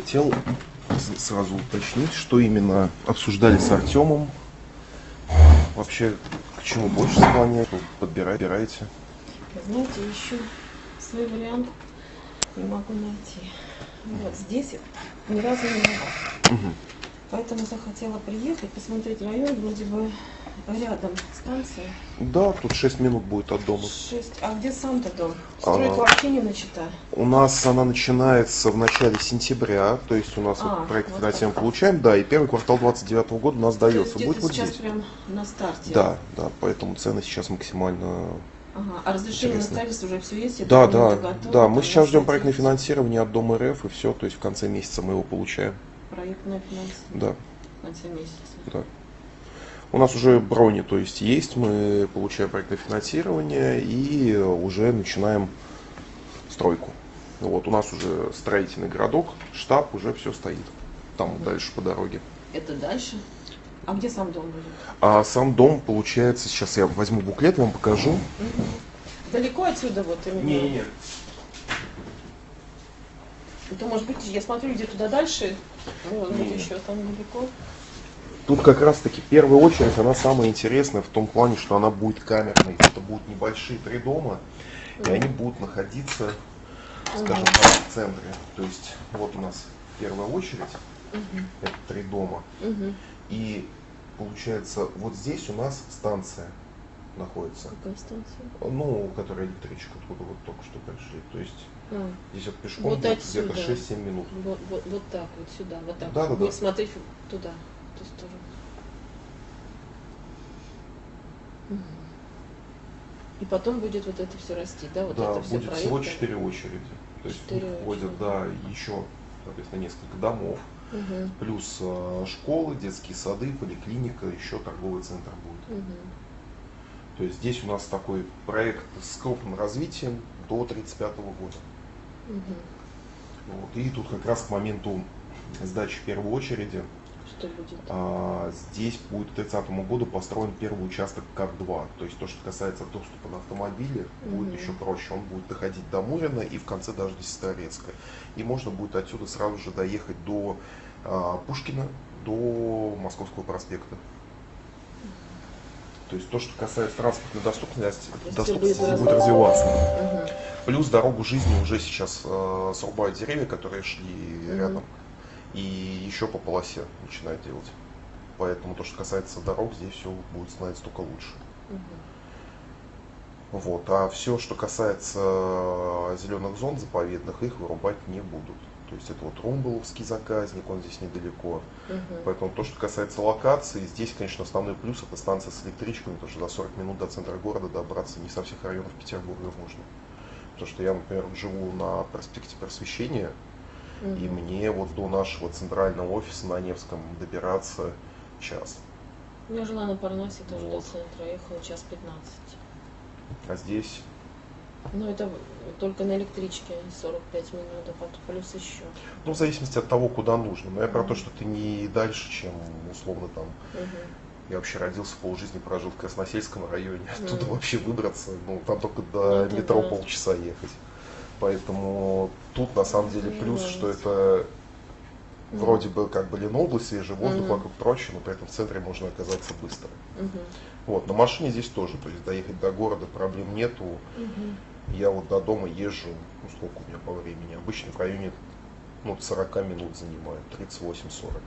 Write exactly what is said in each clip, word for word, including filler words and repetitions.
хотел сразу уточнить, что именно обсуждали с Артемом. Вообще, к чему больше склоняет, подбираете? Знаете, ищу свой вариант, не могу найти. Вот здесь ни разу не была. Угу. Поэтому захотела приехать, посмотреть район, вроде бы рядом станция. Да, тут шесть минут будет от дома. шесть. А где сам-то дом? Стройка А, вообще не начата. У нас она начинается в начале сентября, то есть у нас А, вот проект вот финансирования так. получаем, да, и первый квартал двадцать девятого года у нас То есть дается. где-то Будет вот сейчас здесь. прям на старте. Да, да, поэтому цены сейчас максимально. Ага. А разрешение на Интересно. строительство уже все есть? Да, да, Готовы, да, мы там сейчас ждем нужно проектное делать финансирование от Дома РФ и все, то есть в конце месяца мы его получаем. проектное финансирование Да, в конце месяца. да. У нас уже брони, то есть есть, мы получаем проектное финансирование и уже начинаем стройку. Вот, у нас уже строительный городок, штаб, уже все стоит. Там Мгм. дальше по дороге. Это дальше? А где сам дом будет? А сам дом получается, сейчас я возьму буклет, вам покажу. Мгм. Далеко отсюда вот именно? Не-не-не. Это может быть, я смотрю, где туда дальше, может быть, Не. еще там далеко. Тут как раз таки первая очередь, она самая интересная в том плане, что она будет камерной. Это будут небольшие три дома, и Мгм. они будут находиться, скажем Мгм. так, в центре. То есть вот у нас первая очередь, Мгм. это три дома. Мгм. И получается, вот здесь у нас станция находится. Какая станция? Ну, которая электричка, откуда вот только что пришли. То есть А, здесь вот пешком Вот будет отсюда. где-то шесть-семь минут. вот, вот, вот так вот сюда, вот так. Да, да, Будет да. смотреть туда, в ту сторону. Мгм. И потом будет вот это все расти, да? Вот Да, это все будет всего четыре очереди. То есть в них Четыре входят, очереди. да, еще, соответственно, несколько домов, Угу. плюс э, школы, детские сады, поликлиника, еще торговый центр будет. Угу. То есть здесь у нас такой проект с крупным развитием до тридцать пятого года. Угу. Вот. И тут как раз к моменту сдачи первой очереди Что будет? а, здесь будет к тридцатому году построен первый участок К два. То есть то, что касается доступа на автомобиле, будет Мгм. еще проще. Он будет доходить до Мурина и в конце даже до Сестрорецка. И можно будет отсюда сразу же доехать до а, Пушкина, до Московского проспекта. То есть то, что касается транспортной доступности, есть доступности будет будет развиваться. Угу. Плюс дорогу жизни уже сейчас э, срубают деревья, которые шли Мгм. рядом. И еще по полосе начинают делать. Поэтому то, что касается дорог, здесь все будет становиться только лучше. Угу. Вот. А все, что касается зеленых зон заповедных, их вырубать не будут. То есть это вот Румбаловский заказник, он здесь недалеко. Угу. Поэтому то, что касается локации, здесь, конечно, основной плюс это станция с электричками, потому что за сорок минут до центра города добраться не со всех районов Петербурга можно. Потому что я, например, живу на проспекте Просвещения, и Угу. мне вот до нашего центрального офиса на Невском добираться час. Я жила на Парнасе тоже Вот. до центра, ехала час пятнадцать. А здесь, Но это только на электричке сорок пять минут, а потом плюс еще. ну, в зависимости от того, куда нужно. Но я про Мгм. то, что ты не дальше, чем, условно, там, Угу. я вообще родился, полжизни прожил в Красносельском районе, оттуда Мгм. вообще выбраться, ну, там только до Ну, это метро да. полчаса ехать. Поэтому тут, на самом деле, Мне плюс, нравится. что это Мгм. вроде бы как бы Ленобласть, свежий воздух Мгм. вокруг прочее, но при этом в центре можно оказаться быстро. Угу. Вот, на машине здесь тоже, то есть доехать до города проблем нету. Угу. Я вот до дома езжу, ну сколько у меня по времени, обычно в районе ну, сорок минут занимает, тридцать восемь сорок.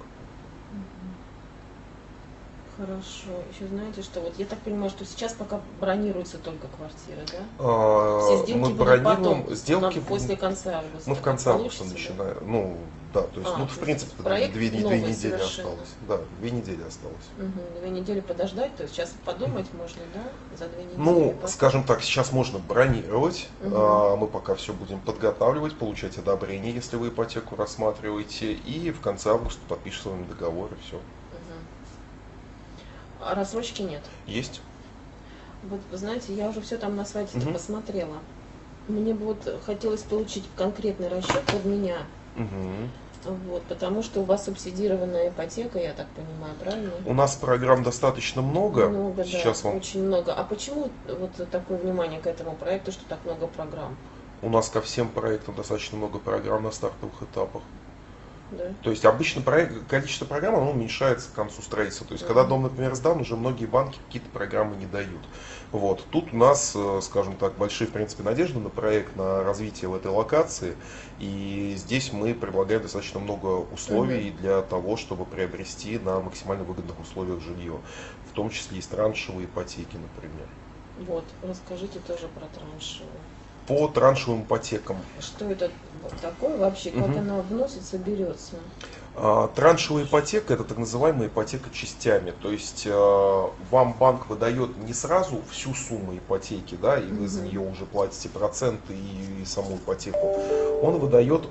Хорошо. Еще знаете, что вот я так понимаю, что сейчас пока бронируются только квартиры, да? А, Все сделки мы будут бронируем, потом, сделки на- после конца августа. мы в конце Получится, августа да? начинаем. Ну, да, то есть, А, ну, то в есть принципе, проект две, две новый недели совершенно. осталось. Да, две недели осталось. Угу. Две недели подождать, то есть сейчас подумать можно, да, за две недели? Ну, потом? скажем так, сейчас можно бронировать. Мгм. А, мы пока все будем подготавливать, получать одобрение, если вы ипотеку рассматриваете. И в конце августа подписываем договор и все. Мгм. А рассрочки нет? Есть. Вот, вы знаете, я уже все там на сайте Мгм. посмотрела. Мне бы вот хотелось получить конкретный расчет под меня. Мгм. Вот, потому что у вас субсидированная ипотека, я так понимаю, правильно? У нас программ достаточно много. Много, Сейчас да, вам очень много. А почему вот такое внимание к этому проекту, что так много программ? у нас ко всем проектам достаточно много программ на стартовых этапах. да. То есть обычно проект, количество программ оно уменьшается к концу строительства. То есть, Мгм. когда дом, например, сдан, уже многие банки какие-то программы не дают. Вот. Тут у нас, э, скажем так, большие, в принципе, надежды на проект, на развитие в этой локации. И здесь мы предлагаем достаточно много условий Мгм. для того, чтобы приобрести на максимально выгодных условиях жилье. В том числе и траншевые ипотеки, например. Вот, расскажите тоже про траншевую. По траншевым ипотекам. Что это такое вообще, как Мгм. она вносится, берется? А, Траншевая ипотека – это так называемая ипотека частями. То есть э, вам банк выдает не сразу всю сумму ипотеки, да, и вы за Мгм. нее уже платите проценты и, и саму ипотеку. Он выдает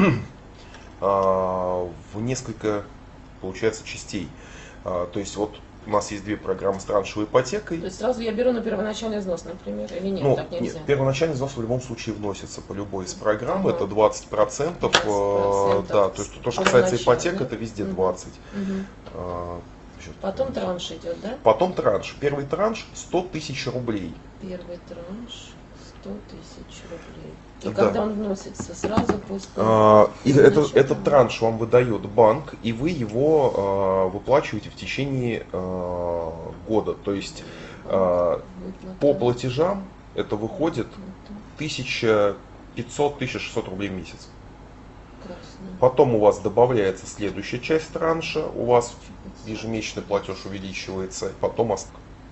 а, в несколько, получается, частей. А, То есть вот у нас есть две программы с траншевой ипотекой. То есть сразу я беру на первоначальный взнос, например, или нет, Ну, так нельзя? нет, первоначальный взнос в любом случае вносится по любой из программ, Ага. это двадцать процентов, двадцать процентов да, то есть то, что касается ипотек, первоначально. это везде Мгм. двадцать. Мгм. А, щас Потом покажу. транш идет, да? Потом транш. Первый транш сто тысяч рублей. Первый транш сто тысяч рублей. И Да. когда он вносится? Сразу после? А, и Или это, насчет этот того? транш вам выдает банк, и вы его а, выплачиваете в течение а, года. То есть а, Выплата. по платежам это выходит Выплата. тысяча пятьсот — тысяча шестьсот рублей в месяц. Красно. Потом у вас добавляется следующая часть транша, у вас ежемесячный платеж увеличивается, потом ост-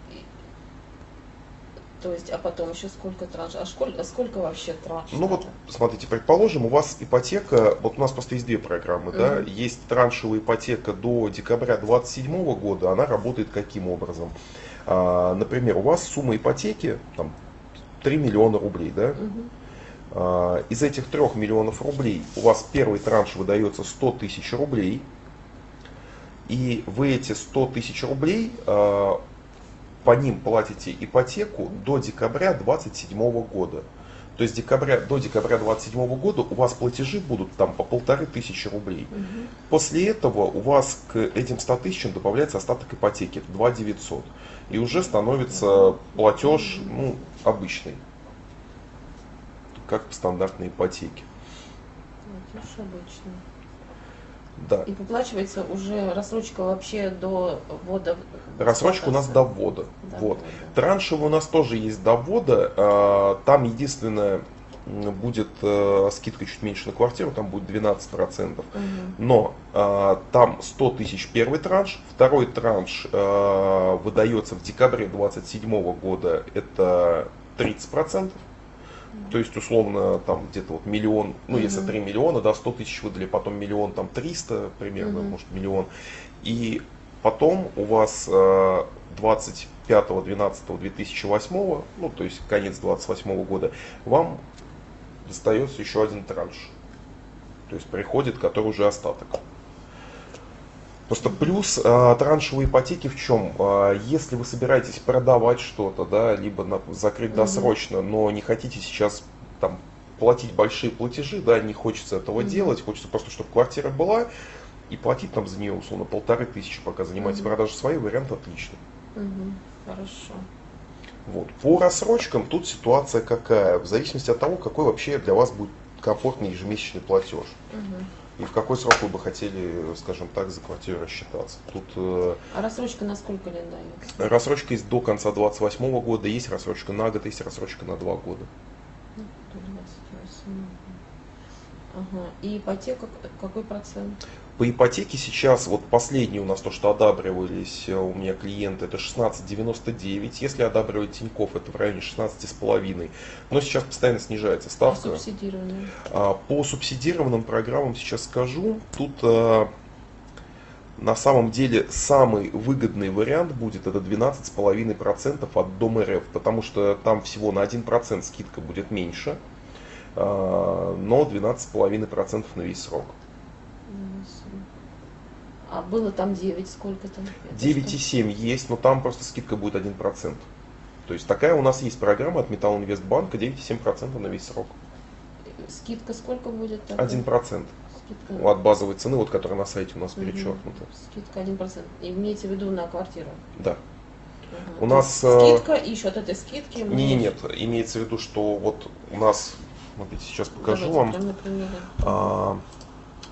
То есть, а потом еще сколько транш? А сколько, сколько вообще транш? Ну вот, надо? смотрите, предположим, у вас ипотека, вот у нас просто есть две программы, да, Мгм. есть траншевая ипотека до декабря двадцать седьмого года, она работает каким образом? А, например, у вас сумма ипотеки там три миллиона рублей, да? Мгм. А, из этих трёх миллионов рублей у вас первый транш выдается сто тысяч рублей, и вы эти сто тысяч рублей а, по ним платите ипотеку до декабря двадцать седьмого года. То есть декабря, до декабря двадцать седьмого года у вас платежи будут там по полторы тысячи рублей. Мгм. После этого у вас к этим ста тысячам добавляется остаток ипотеки, это два тысячи девятьсот. И уже становится платеж ну, обычный, как по стандартной ипотеке. Платеж обычный. Да. И выплачивается уже рассрочка вообще до ввода. в Рассрочка у нас до эксплуатацию. ввода. До Вот. ввода. Траншевый у нас тоже есть до ввода. а, Там единственное м, будет э, скидка чуть меньше на квартиру, там будет двенадцать процентов. Мгм. Но а, там сто тысяч первый транш, второй транш а, выдается в декабре двадцать седьмого года, это тридцать процентов. То есть, условно, там где-то вот миллион, ну, если Мгм. три миллиона, да, сто тысяч выдали, потом миллион, там триста примерно, Мгм. может, миллион. И потом у вас э, двадцать пятого двенадцатого две тысячи восьмого, ну, то есть конец двадцать восьмого года, вам достается еще один транш. То есть приходит, который уже остаток. Просто плюс э, траншевой ипотеки в чем? Э, если вы собираетесь продавать что-то, да, либо на- закрыть Мгм. досрочно, но не хотите сейчас там платить большие платежи, да, не хочется этого Мгм. делать, хочется просто, чтобы квартира была, и платить там за нее, условно, полторы тысячи, пока занимаетесь Мгм. продажей своей, вариант отличный. Мгм. Хорошо. Вот. По рассрочкам тут ситуация какая? В зависимости от того, какой вообще для вас будет комфортный ежемесячный платеж. Мгм. И в какой срок вы бы хотели, скажем так, за квартиру рассчитаться. Тут э, А рассрочка на сколько лет дается? рассрочка есть до конца двадцать восьмого года, есть рассрочка на год, есть рассрочка на два года. Ну, до двадцать восьмого. Ага. И ипотека к- какой процент? По ипотеке сейчас, вот последний у нас то, что одабривались э, у меня клиенты, это шестнадцать девяносто девять. Если одабривать Тинькофф, это в районе шестнадцать с половиной. Но сейчас постоянно снижается А ставка. субсидирование? А, По субсидированным программам сейчас скажу. Тут э, на самом деле самый выгодный вариант будет это двенадцать с половиной процентов от Дом РФ, потому что там всего на один процент скидка будет меньше, а, но двенадцать с половиной процентов на весь срок. Ясно. А было там девять, сколько там? Это девять что? и семь есть, но там просто скидка будет один процент. То есть такая у нас есть программа от Металлинвестбанка, девять и семь процентов на весь срок. Скидка сколько будет? такая? один процент Скидка. от базовой цены, вот, которая на сайте у нас Мгм. перечеркнута. Скидка один процент. Имеете в виду на квартиру? Да. Ага. У То нас, есть э, скидка, и еще от этой скидки мы... Не, не, нет, имеется в виду, что вот у нас, смотрите, сейчас покажу Давайте вам. прям на примере. А,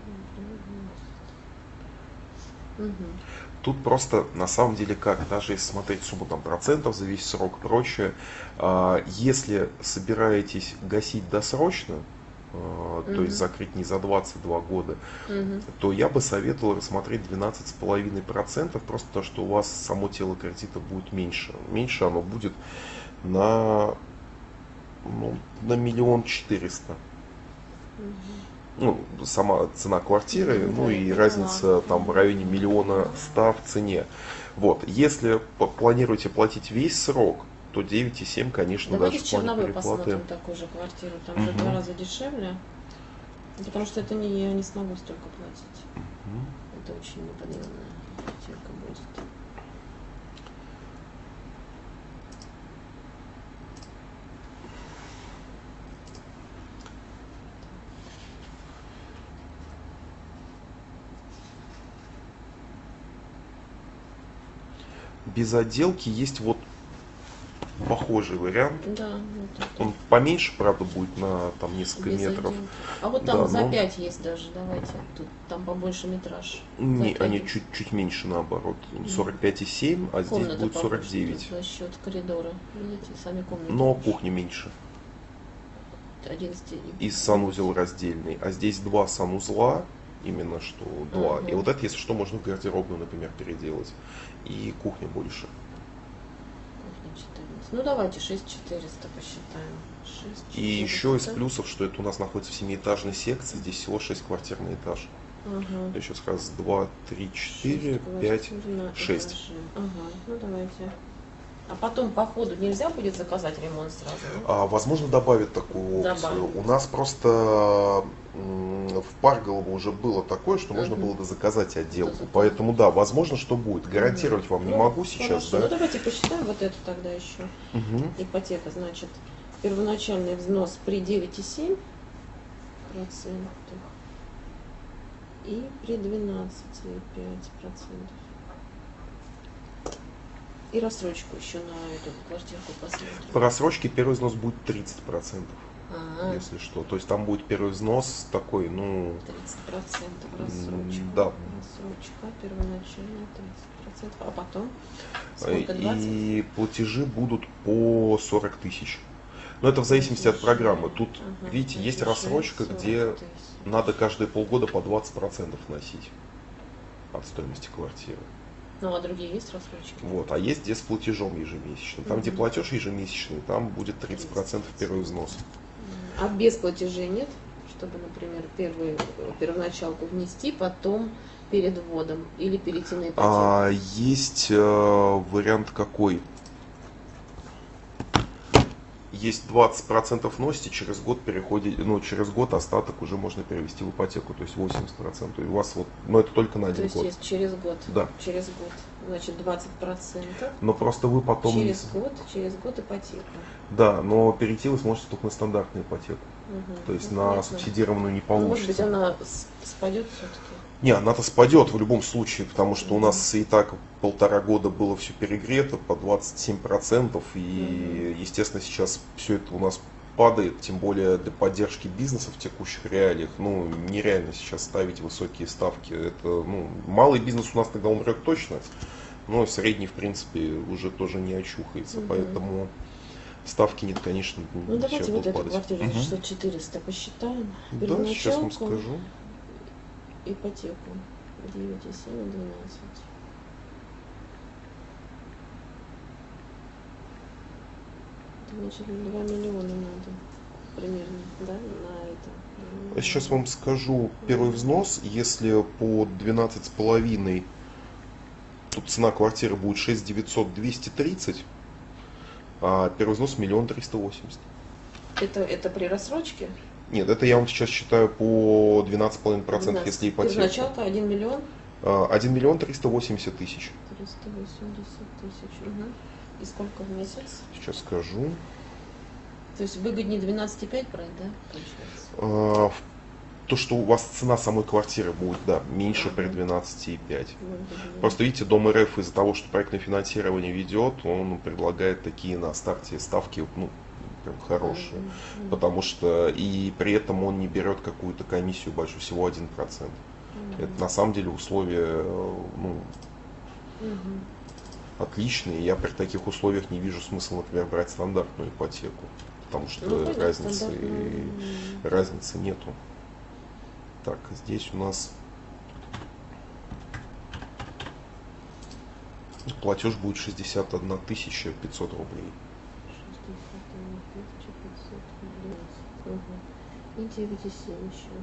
Угу. Тут просто на самом деле как, даже если смотреть сумму там, процентов за весь срок и прочее, а, если собираетесь гасить досрочно, а, то есть Угу. закрыть не за двадцать два года, Угу. то я бы советовал рассмотреть двенадцать с половиной процентов, просто потому что у вас само тело кредита будет меньше. Меньше оно будет на, ну, на миллион четыреста. Ну, сама цена квартиры, Ну, ну да, и я разница поняла. там в районе миллиона ста в цене. Вот, если п- планируете платить весь срок, то девять и семь, конечно, Давайте даже в в плане Черновой переплаты. посмотрим такую же квартиру. Там же в два Мгм. раза дешевле. Потому что это не я не смогу столько платить. Мгм. Это очень неподъемная квартирка будет. Без отделки есть вот похожий вариант. Да, вот это. Он поменьше, правда, будет на там несколько Без метров. отделки. А вот там Да, за но- пять есть даже, давайте. Тут там побольше метраж. Не, За они пять. чуть-чуть меньше наоборот. сорок пять и семь, а здесь Комната будет сорок побольше девять. тут за счет коридора. Видите, сами комнаты. Но больше. кухня меньше. одиннадцать И санузел раздельный. А здесь два санузла, именно что два. Ага. И вот это, если что, можно в гардеробную, например, переделать. И кухня больше. Кухня четырнадцать. Ну давайте шесть четыреста посчитаем. шесть И еще из четыреста. плюсов, что это у нас находится в семиэтажной секции, здесь всего шесть квартир на этаж. Ага. То есть сейчас раз, два, три, четыре, Шесть пять, квартир на шесть. этаже. Ага, ну давайте. А потом по ходу нельзя будет заказать ремонт сразу? Ну? А, возможно, добавят такую опцию. Добавят. У нас просто м, в Парголово уже было такое, что можно Мгм. было заказать отделку. Заказать. Поэтому да, возможно, что будет. Гарантировать вам не Ну, могу сейчас, хорошо. Ну да. давайте посчитаем вот это тогда еще. Мгм. Ипотека, значит, первоначальный взнос при девять и семь процентов и при двенадцать и пять процентов. И рассрочку еще на эту квартирку посмотрим. По рассрочке первый взнос будет тридцать процентов, Ага, если что. То есть там будет первый взнос такой, ну, тридцать процентов М, рассрочка. да. Рассрочка первоначальная тридцать процентов. А потом сколько? двадцать? и платежи будут по сорок тысяч. Но это в зависимости от программы. Тут, Ага, видите, есть платежи рассрочка, сорок где тысяч. надо каждые полгода по двадцать процентов вносить от стоимости квартиры. Ну а другие есть рассрочки? Вот. А есть где с платежом ежемесячным. Там, где Мгм. платеж ежемесячный, там будет тридцать процентов первый взнос. А без платежей нет? Чтобы, например, первую первоначалку внести, потом перед вводом или перейти на ипотеку. А есть э, вариант какой? Есть двадцать процентов вносите, через год переходите, ну, через год остаток уже можно перевести в ипотеку, то есть восемьдесят процентов. И у вас вот, но это только на То один есть год. есть через год. Да. Через год. Значит, двадцать процентов. Но просто вы потом... не Через с- год, через год ипотека. Да, но перейти вы сможете только на стандартную ипотеку. Мгм. То есть Ну, на понятно. субсидированную не Ну, может быть, получится. она с- спадет все-таки. Не, она-то спадет в любом случае, потому что у нас и так полтора года было все перегрето по двадцать семь процентов, и, естественно, сейчас все это у нас падает, тем более для поддержки бизнеса в текущих реалиях, ну, нереально сейчас ставить высокие ставки. Это, ну, малый бизнес у нас тогда умрет точно, но средний, в принципе, уже тоже не очухается, Мгм. поэтому ставки нет, конечно, Ну, давайте сейчас вот будут эту падать. квартиру Мгм. за шестьсот четыреста посчитаем. Да, сейчас вам Первоначалку, скажу. ипотеку девять и семь и двенадцать. Это значит, два миллиона надо примерно, да, на это. А сейчас вам скажу первый взнос, если по двенадцать с половиной, тут цена квартиры будет шесть девятьсот двести тридцать, а первый взнос миллион триста восемьдесят. Это, это при рассрочке? Нет, это я вам сейчас считаю по двенадцать с половиной процентов, если ипотека. Первоначалка один миллион один миллион триста восемьдесят тысяч. триста восемьдесят тысяч. Угу. И сколько в месяц? Сейчас скажу. То есть выгоднее двенадцать и пять брать, да, получается? А, в- То, что у вас цена самой квартиры будет, да, меньше при двенадцати и пять. Выгоднее. Просто видите, Дом РФ из-за того, что проектное финансирование ведет, он предлагает такие на старте ставки, ну, прям хорошие. Мгм. Потому что и при этом он не берет какую-то комиссию большую, всего один процент. Мгм. Это на самом деле условия, ну, Мгм. отличные. Я при таких условиях не вижу смысла, например, брать стандартную ипотеку. Потому что Ну, понятно, разницы, стандартную. разницы нету. Так, здесь у нас платеж будет шестьдесят одна тысяча пятьсот рублей. шестьдесят одна тысяча пятьсот рублей. Мгм. И девять и семь еще.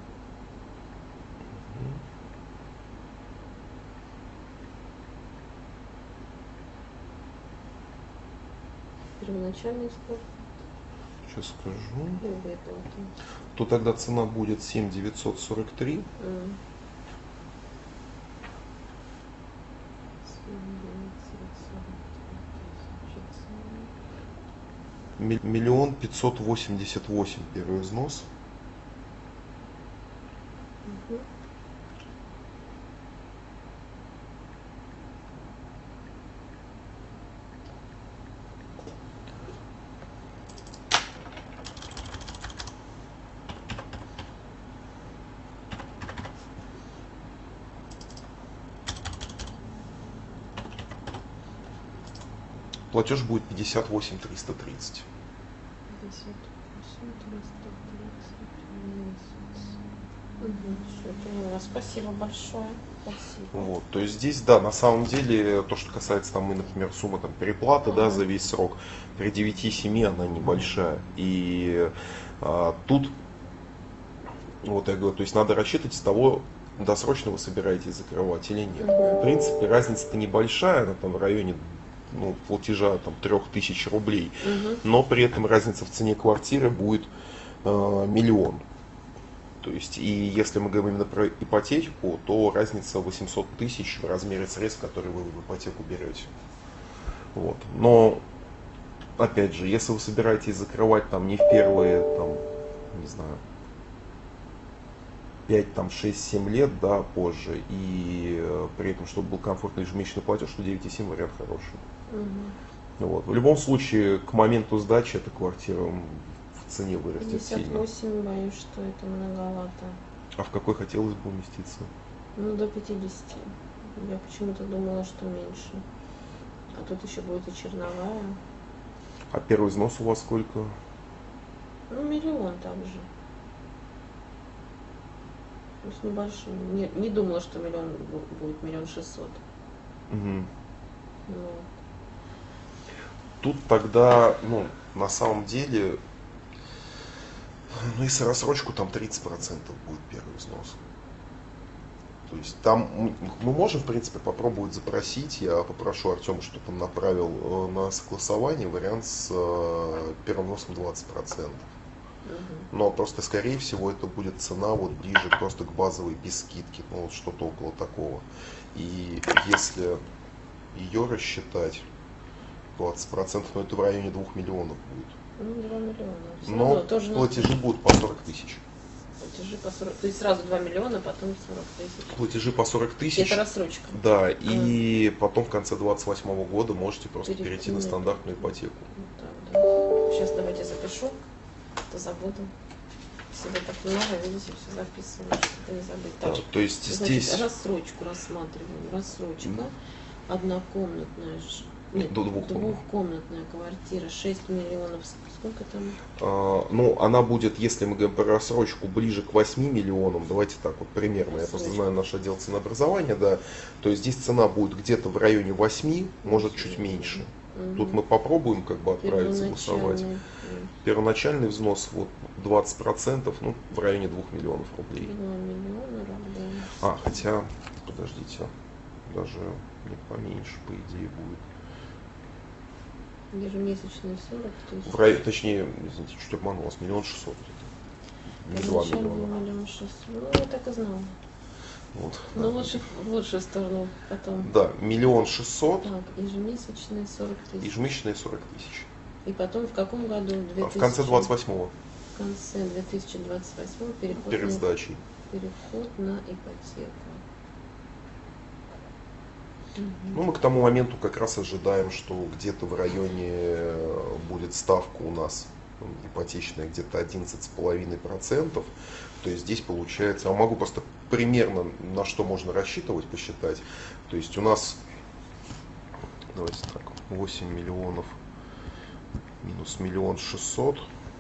Первоначальный сколько? Сейчас скажу. И выплаты. То тогда цена будет семь тысяч девятьсот сорок три. М. семь девятьсот сорок три тысячи цена. Миллион пятьсот восемьдесят восемь первый взнос. Мгм. Платеж будет пятьдесят восемь триста тридцать. пятьдесят восемь триста тридцать месяц. Угу. Все поняла. Спасибо большое. Спасибо. Вот, то есть здесь, да, на самом деле, то, что касается там, и, например, суммы там, переплаты, да, Ага. за весь срок, при девяти семи она небольшая. И а, тут, вот я говорю, то есть надо рассчитывать с того, досрочно вы собираетесь закрывать или нет. Мгм. В принципе, разница-то небольшая, она там в районе, ну, платежа там трех тысяч рублей, Мгм. но при этом разница в цене квартиры будет э, миллион. То есть, и если мы говорим именно про ипотеку, то разница восемьсот тысяч в размере средств, которые вы в ипотеку берете. Вот. Но, опять же, если вы собираетесь закрывать там не в первые, там, не знаю, пять, там, шесть, семь лет, да, позже, и э, при этом, чтобы был комфортный ежемесячный платеж, то девять и семь вариант хороший. Мгм. Вот. В любом случае, к моменту сдачи эта квартира в цене вырастет пятьдесят сильно. восемь, боюсь, что это многовато. А в какой хотелось бы уместиться? Ну, до пятидесяти. Я почему-то думала, что меньше. А тут еще будет и черновая. А первый взнос у вас сколько? Ну, миллион также. Ну, с небольшим. Не, не думала, что миллион бу- будет миллион шестьсот. Угу. Ну, Тут тогда, ну, на самом деле, ну, если рассрочку, там тридцать процентов будет первый взнос. То есть там мы, мы можем, в принципе, попробовать запросить, я попрошу Артема, чтобы он направил э, на согласование вариант с э, первым взносом двадцать процентов. мгм. Но просто, скорее всего, это будет цена вот ближе просто к базовой, без скидки, ну, вот что-то около такого. И если ее рассчитать, двадцать процентов, ну, это в районе двух миллионов будет. Ну, два миллиона. Все Но равно тоже на платежи будут по сорок тысяч. платежи по сорок. То есть сразу два миллиона, потом сорок тысяч. Платежи по сорок И тысяч. это рассрочка. Да, и потом в конце двадцать восьмого года можете просто Перейти перейти на на стандартную ипотеку. Вот так, да. Сейчас давайте запишу, а то забуду. Всегда так много, видите, все записываю, чтобы не забыть. Так, Да, то есть значит, здесь рассрочку рассматриваем. Рассрочка. Однокомнатная, ж- нет, до двух комнат. двухкомнатная квартира, шесть миллионов. Сколько там? А, ну, она будет, если мы говорим про рассрочку, ближе к восьми миллионам. Давайте так вот примерно. Я просто знаю наш отдел ценообразования, да. То есть здесь цена будет где-то в районе восьми, может чуть меньше. Тут мы попробуем как бы отправить, согласовать. Первоначальный, м, Первоначальный взнос вот двадцать процентов, ну, в районе двух миллионов рублей. два миллиона рублей. А, хотя, подождите, даже не поменьше, по идее, будет. Ежемесячные сорок тысяч. В районе, точнее, извините, чуть обманул вас, миллион шестьсот где-то. Не два Первоначальный миллиона. миллион шестьсот. Ну, я так и знала. Вот. Но лучше в лучшую сторону потом. Да, миллион шестьсот, Так, ежемесячные сорок тысяч. ежемесячные сорок тысяч. И потом в каком году? А в конце двадцать восьмого, В конце две тысячи двадцать восьмого переход, перед на, сдачей. переход на ипотеку. Мгм. Ну, мы к тому моменту как раз ожидаем, что где-то в районе э, будет ставка у нас ипотечная где-то одиннадцать с половиной процентов. То есть здесь получается, я могу просто примерно на что можно рассчитывать, посчитать. То есть у нас, давайте так, восемь миллионов минус миллион шестьсот.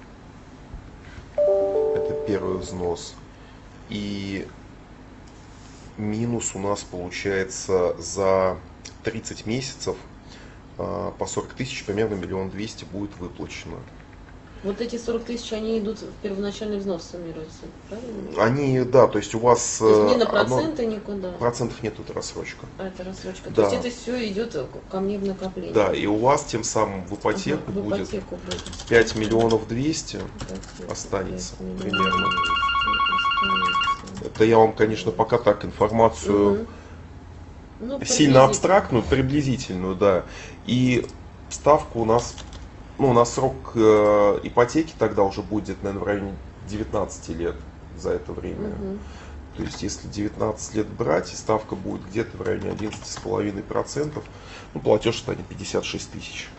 Это первый взнос. И минус у нас получается за тридцать месяцев по сорок тысяч, примерно миллион двести будет выплачено. Вот эти сорок тысяч, они идут в первоначальный взнос, суммируются, правильно? Они, да, то есть у вас... То есть не на одно- проценты никуда. Процентов нет, это рассрочка. А это рассрочка. Да. То есть это все идет ко мне в накопление. Да, и у вас тем самым в ипотеку Ага, в будет ипотеку будет. пять миллионов двести Ипотеку останется пять миллионов примерно. останется. Это я вам, конечно, пока так информацию Мгм. Ну, сильно приблизительно. абстрактную, приблизительную, да. И ставка у нас, ну, у нас срок э, ипотеки тогда уже будет, наверное, в районе девятнадцати лет за это время. Мгм. То есть, если девятнадцать лет брать, и ставка будет где-то в районе одиннадцати с половиной процентов, ну, платеж станет пятьдесят шесть тысяч.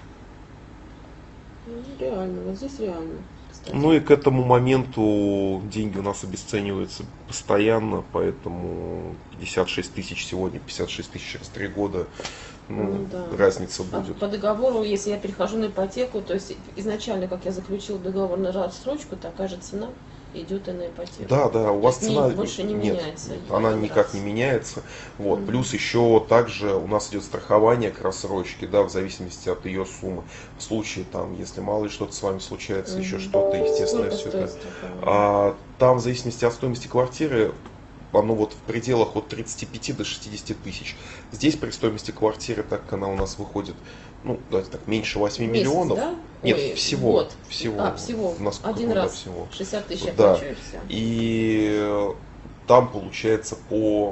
Ну, реально, вот здесь реально. Кстати. Ну и к этому моменту деньги у нас обесцениваются постоянно, поэтому пятьдесят шесть тысяч сегодня, пятьдесят шесть тысяч через три года, ну, Ну да. разница А будет. по договору, если я перехожу на ипотеку, то есть изначально, как я заключил договор на рассрочку, такая же цена идет и на ипотеку. Да, да, у То вас есть цена не- больше не нет, меняется. она один никак раз. не меняется. Вот. Мгм. Плюс еще также у нас идет страхование к рассрочке, да, в зависимости от ее суммы. В случае, там, если мало ли что-то с вами случается, Мгм. еще что-то, естественно, Сколько все стоит это. страхование? А, там, в зависимости от стоимости квартиры, оно вот в пределах от тридцати пяти до шестидесяти тысяч. Здесь при стоимости квартиры, так как она у нас выходит, ну, давайте так, меньше восьми Месяц, миллионов. да? Нет, Ой, всего. год. Всего. А, всего. Насколько Один года раз. всего. шестьдесят тысяч я Да. плачу и все. И там получается по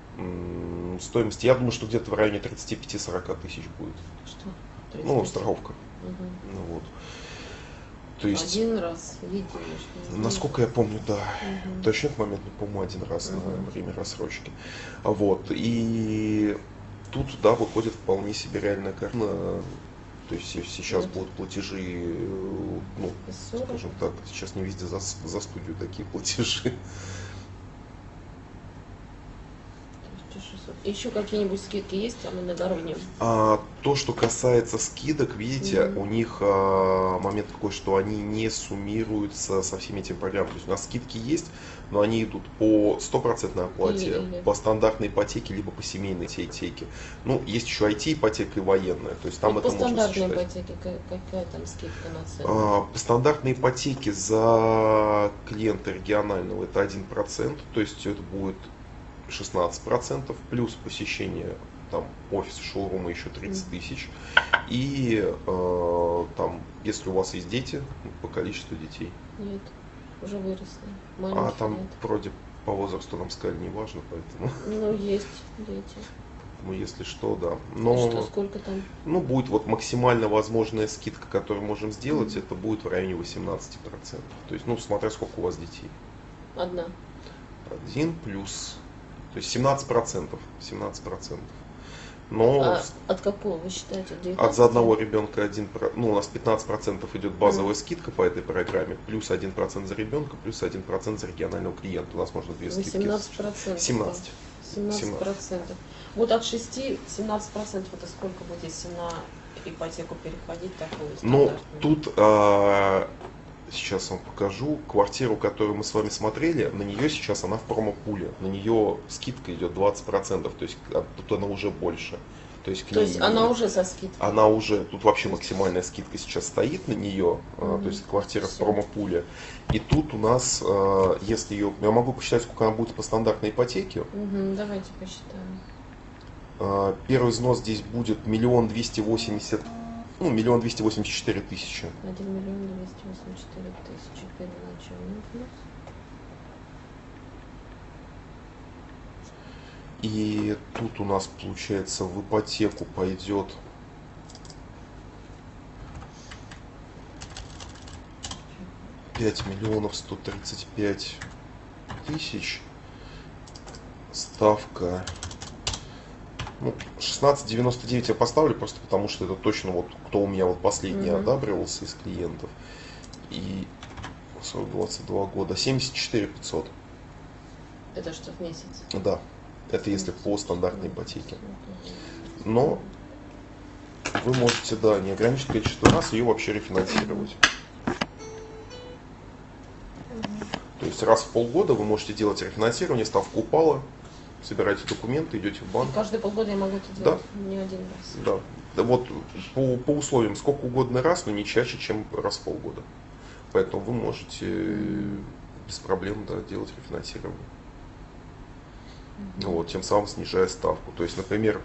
м, стоимости, я думаю, что где-то в районе тридцати пяти сорока тысяч будет. Что? Ну, тридцать пять? страховка. Мгм. Ну, вот. То есть, Один раз, единичный. насколько я помню, да. Мгм. Точно этот момент не помню, один раз на Мгм. время рассрочки. А Вот. И тут, да, выходит вполне себе реальная картина. То есть се- сейчас Вот. будут платежи, э, ну, И сорок. скажем так, сейчас не везде за, за студию такие платежи. тысяча шестьсот. Еще какие-нибудь скидки есть там иногородние? А, то, что касается скидок, видите, Мгм. у них а, момент такой, что они не суммируются со всеми этими программами. То есть у нас скидки есть, но они идут по стопроцентной оплате, Или- или- по стандартной ипотеке, либо по семейной ипотеке. Ну, есть еще ай ти-ипотека и военная. То есть там И это по можно стандартной сочетать. ипотеке ка- какая там скидка на цену? А, По стандартной ипотеке за клиента регионального это один процент, то есть это будет шестнадцать процентов, плюс посещение там офиса, шоурума еще тридцать тысяч. И э, там, если у вас есть дети, по количеству детей, Нет, уже выросли. а Маленьких там нет. вроде по возрасту нам сказали не важно, поэтому, Ну, есть дети. ну, если что, да. И Но что, сколько там? ну, будет вот максимально возможная скидка, которую можем сделать, Мгм. это будет в районе восемнадцати процентов. То есть, ну, смотря сколько у вас детей. Одна. Один плюс, то есть семнадцать процентов. семнадцать процентов. Но А с- от какого вы считаете? от девятнадцать? за одного ребенка один, про- ну, у нас пятнадцать процентов идет базовая скидка по этой программе, плюс один процент за ребенка, плюс один процент за регионального клиента. У нас можно две скидки. восемнадцать процентов. семнадцать. семнадцать процентов. Вот от шести семнадцать процентов это сколько будет, если на ипотеку переходить такую Ну, стандартную? тут а, сейчас вам покажу квартиру, которую мы с вами смотрели. На нее сейчас она в промопуле. На нее скидка идет двадцать процентов, то есть а, тут она уже больше. То есть, к То ней- есть она уже со скидкой? она уже, тут вообще максимальная скидка сейчас стоит на нее, а, Мгм. то есть квартира в Всё. промопуле. И тут у нас, а, если ее, я могу посчитать, сколько она будет по стандартной ипотеке. Мгм, давайте посчитаем. А, Первый взнос здесь будет миллион двести восемьдесят, ну, миллион двести восемьдесят четыре тысячи. один миллион двести восемьдесят четыре тысячи первоначальный взнос. И тут у нас, получается, в ипотеку пойдет пять миллионов сто тридцать пять тысяч. Ставка, ну, шестнадцать девяносто девять я поставлю, просто потому что это точно вот кто у меня вот последний Мгм. одабривался из клиентов. и сорок двадцать два года, семьдесят четыре пятьсот. Это что в месяц? Да, это если по стандартной ипотеке. Но вы можете, да, не ограничить количество раз ее вообще рефинансировать. То есть раз в полгода вы можете делать рефинансирование, ставка упала, собираете документы, идете в банк. И каждые полгода я могу это делать, да? Не один раз. Да. Да, вот по, по условиям сколько угодно раз, но не чаще, чем раз в полгода. Поэтому вы можете mm-hmm. без проблем, да, делать рефинансирование. Mm-hmm. Вот, тем самым снижая ставку. То есть, например,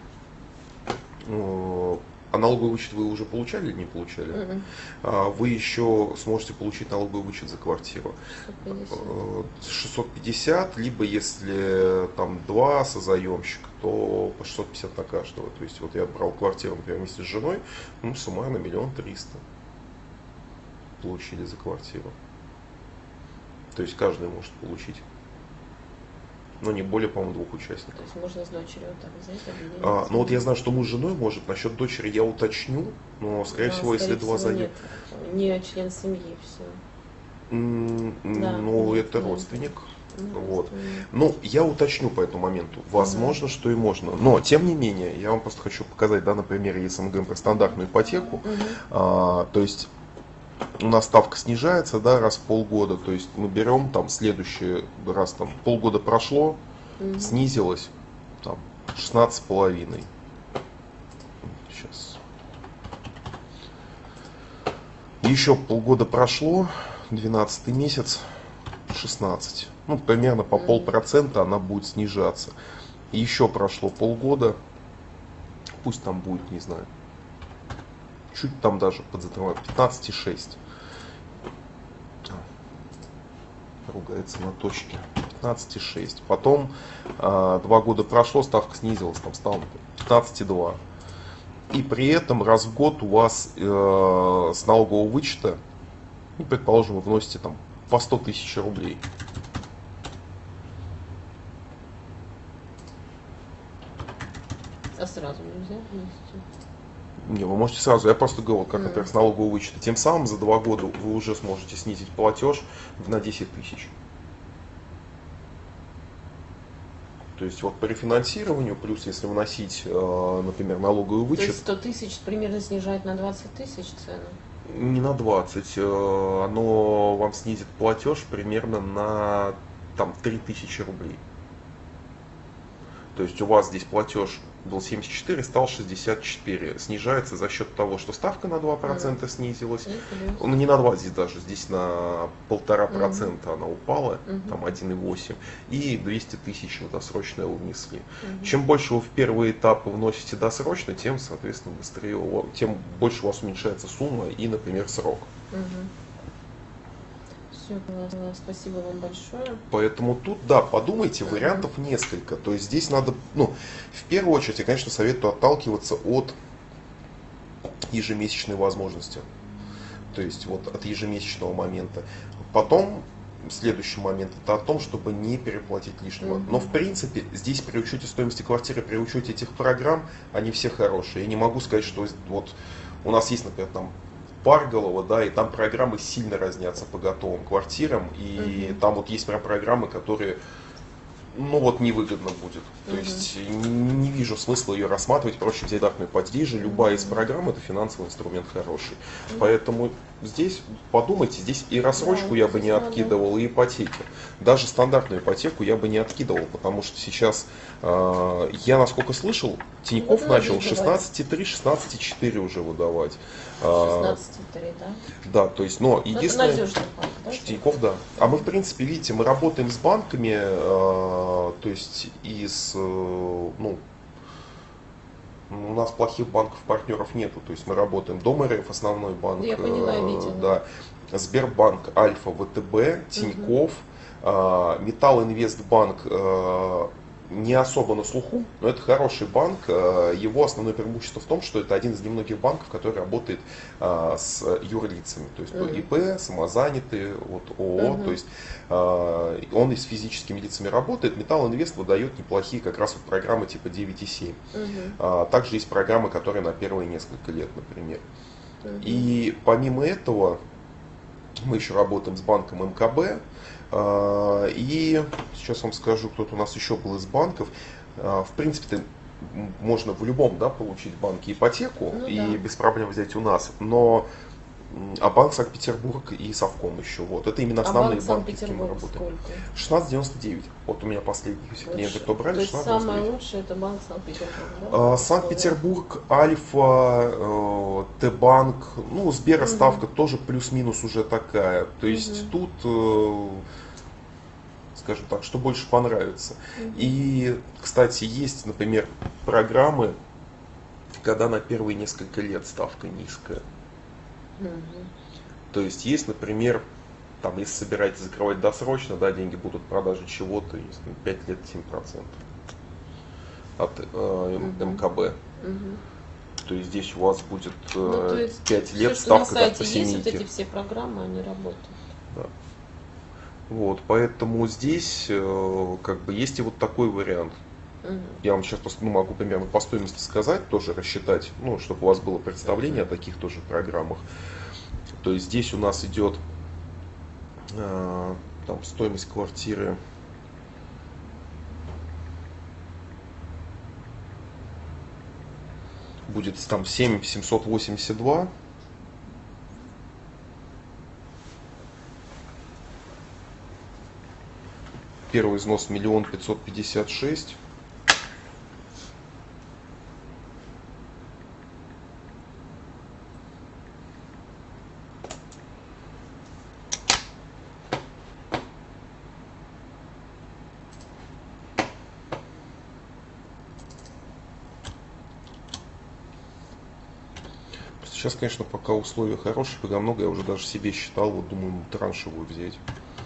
а налоговый вычет вы уже получали или не получали? Mm-hmm. А вы еще сможете получить налоговый вычет за квартиру. шестьсот пятьдесят. шестьсот пятьдесят, либо если там два созаемщика, то по шестьсот пятьдесят на каждого. То есть вот я брал квартиру, например, вместе с женой, ну суммарно миллион триста получили за квартиру. То есть каждый может получить. Но не более, по-моему, двух участников. То есть можно с дочерью вот так взять, объединить? А, ну вот я знаю, что муж с женой может, насчет дочери я уточню, но скорее да, всего, скорее если всего, два заявки. Не член семьи, все. Mm, да, ну, нет, это нет. родственник. Ну, вот. родственник. Ну, я уточню по этому моменту. Возможно, угу. что и можно. Но, тем не менее, я вам просто хочу показать, да, на примере, если мы говорим про стандартную ипотеку, угу. а, то есть у нас ставка снижается, да, раз в полгода. То есть мы берем там следующий раз, там полгода прошло, угу. снизилось, там шестнадцать с половиной. Сейчас. Еще полгода прошло, двенадцатый месяц, шестнадцать. Ну, примерно по полпроцента она будет снижаться. Еще прошло полгода, пусть там будет, не знаю, чуть там даже подзатрываю, пятнадцать и шесть. Ругается на точке. пятнадцать и шесть. Потом э, два года прошло, ставка снизилась, там стало пятнадцать и два. И при этом раз в год у вас э, с налогового вычета, ну, предположим, вы вносите там по сто тысяч рублей. А сразу нельзя внести? Не, вы можете сразу, я просто говорю, как, mm. например, с налогового вычета. Тем самым за два года вы уже сможете снизить платеж на десять тысяч. То есть вот по рефинансированию, плюс если вносить, например, налоговый вычет. То есть сто тысяч примерно снижает на двадцать тысяч цену? Не на двадцать, оно вам снизит платеж примерно на там, три тысячи рублей. То есть у вас здесь платеж был семьдесят четыре, стал шестьдесят четыре. Снижается за счет того, что ставка на два процента mm. снизилась. Mm-hmm. Ну не на два здесь даже, здесь на полтора процента mm-hmm. она упала, mm-hmm. там один и восемь. И двести тысяч вы досрочно внесли. Mm-hmm. Чем больше вы в первый этап вносите досрочно, тем, соответственно, быстрее, тем больше у вас уменьшается сумма и, например, срок. Mm-hmm. Все, классно. Спасибо вам большое. Поэтому тут, да, подумайте, вариантов uh-huh. несколько. То есть здесь надо, ну, в первую очередь, я, конечно, советую отталкиваться от ежемесячной возможности. То есть вот от ежемесячного момента. Потом следующий момент это о том, чтобы не переплатить лишнего. Uh-huh. Но в принципе здесь при учете стоимости квартиры, при учете этих программ, они все хорошие. Я не могу сказать, что вот у нас есть, например, там Парголова, да, и там программы сильно разнятся по готовым квартирам, и uh-huh. там вот есть прям программы, которые, ну вот, невыгодно будет. То uh-huh. есть не вижу смысла ее рассматривать, проще взять стандартную ипотеку. Любая uh-huh. из программ это финансовый инструмент хороший. Uh-huh. Поэтому здесь подумайте, здесь и рассрочку uh-huh. я бы не откидывал, и ипотеки. Даже стандартную ипотеку я бы не откидывал, потому что сейчас, э, я насколько слышал, Тинькофф uh-huh. начал шестнадцать и три, шестнадцать и четыре уже выдавать. шестнадцать и три, да? Да, то есть, но единственное, это надежный банк, да? Тинькофф, да. А мы, в принципе, видите, мы работаем с банками, э, то есть, и с, э, ну, у нас плохих банков партнеров нету, то есть мы работаем Дом РФ, основной банк, я поняла, э, видела. да, Сбербанк, Альфа, ВТБ, Тинькофф, угу. э, Металлинвестбанк, э, не особо на слуху, но это хороший банк. Его основное преимущество в том, что это один из немногих банков, который работает а, с юрлицами. То есть mm-hmm. ИП, самозанятые, вот, ООО. Mm-hmm. То есть а, он и с физическими лицами работает. Металлинвест выдает неплохие как раз вот программы типа девять и семь. Mm-hmm. А, также есть программы, которые на первые несколько лет, например. Mm-hmm. И помимо этого, Мы еще работаем с банком эм ка бэ. И сейчас вам скажу, кто-то у нас еще был из банков. В принципе, можно в любом, да, получить в банке ипотеку, Ну, и да. без проблем взять у нас. Но а банк Санкт-Петербург и Совком еще. Вот. Это именно А основные банк банки, с кем мы Санкт-Петербург работаем. сколько? шестнадцать девяносто девять. Вот у меня последние клиенты, кто брали, То есть шестнадцать девяносто самое девять. лучшее это банк Санкт-Петербург, да? А, Санкт-Петербург, Альфа, э, Т-банк, ну, Сбера ставка Мгм. тоже плюс-минус уже такая. То есть Мгм. тут, э, скажем так, что больше понравится. Мгм. И, кстати, есть, например, программы, когда на первые несколько лет ставка низкая. Мгм. То есть есть, например, там, если собираетесь закрывать досрочно, да, деньги будут в продаже чего-то, если пять лет семь процентов от э, Мгм. эм ка бэ. Мгм. То есть здесь у вас будет Ну, то э, есть пять все, лет что на ставка как по сайте есть, вот эти семейке. все программы, они работают. Да. Вот, поэтому здесь э, как бы есть и вот такой вариант. Мгм. Я вам сейчас просто ну, могу примерно по стоимости сказать, тоже рассчитать, ну, чтобы у вас было представление Мгм. о таких тоже программах. То есть здесь у нас идет э, там стоимость квартиры будет там семь семьсот восемьдесят два. Первый взнос миллион пятьсот пятьдесят шесть. Сейчас, конечно, пока условия хорошие, пока много, я уже даже себе считал, вот думаю, траншевую взять.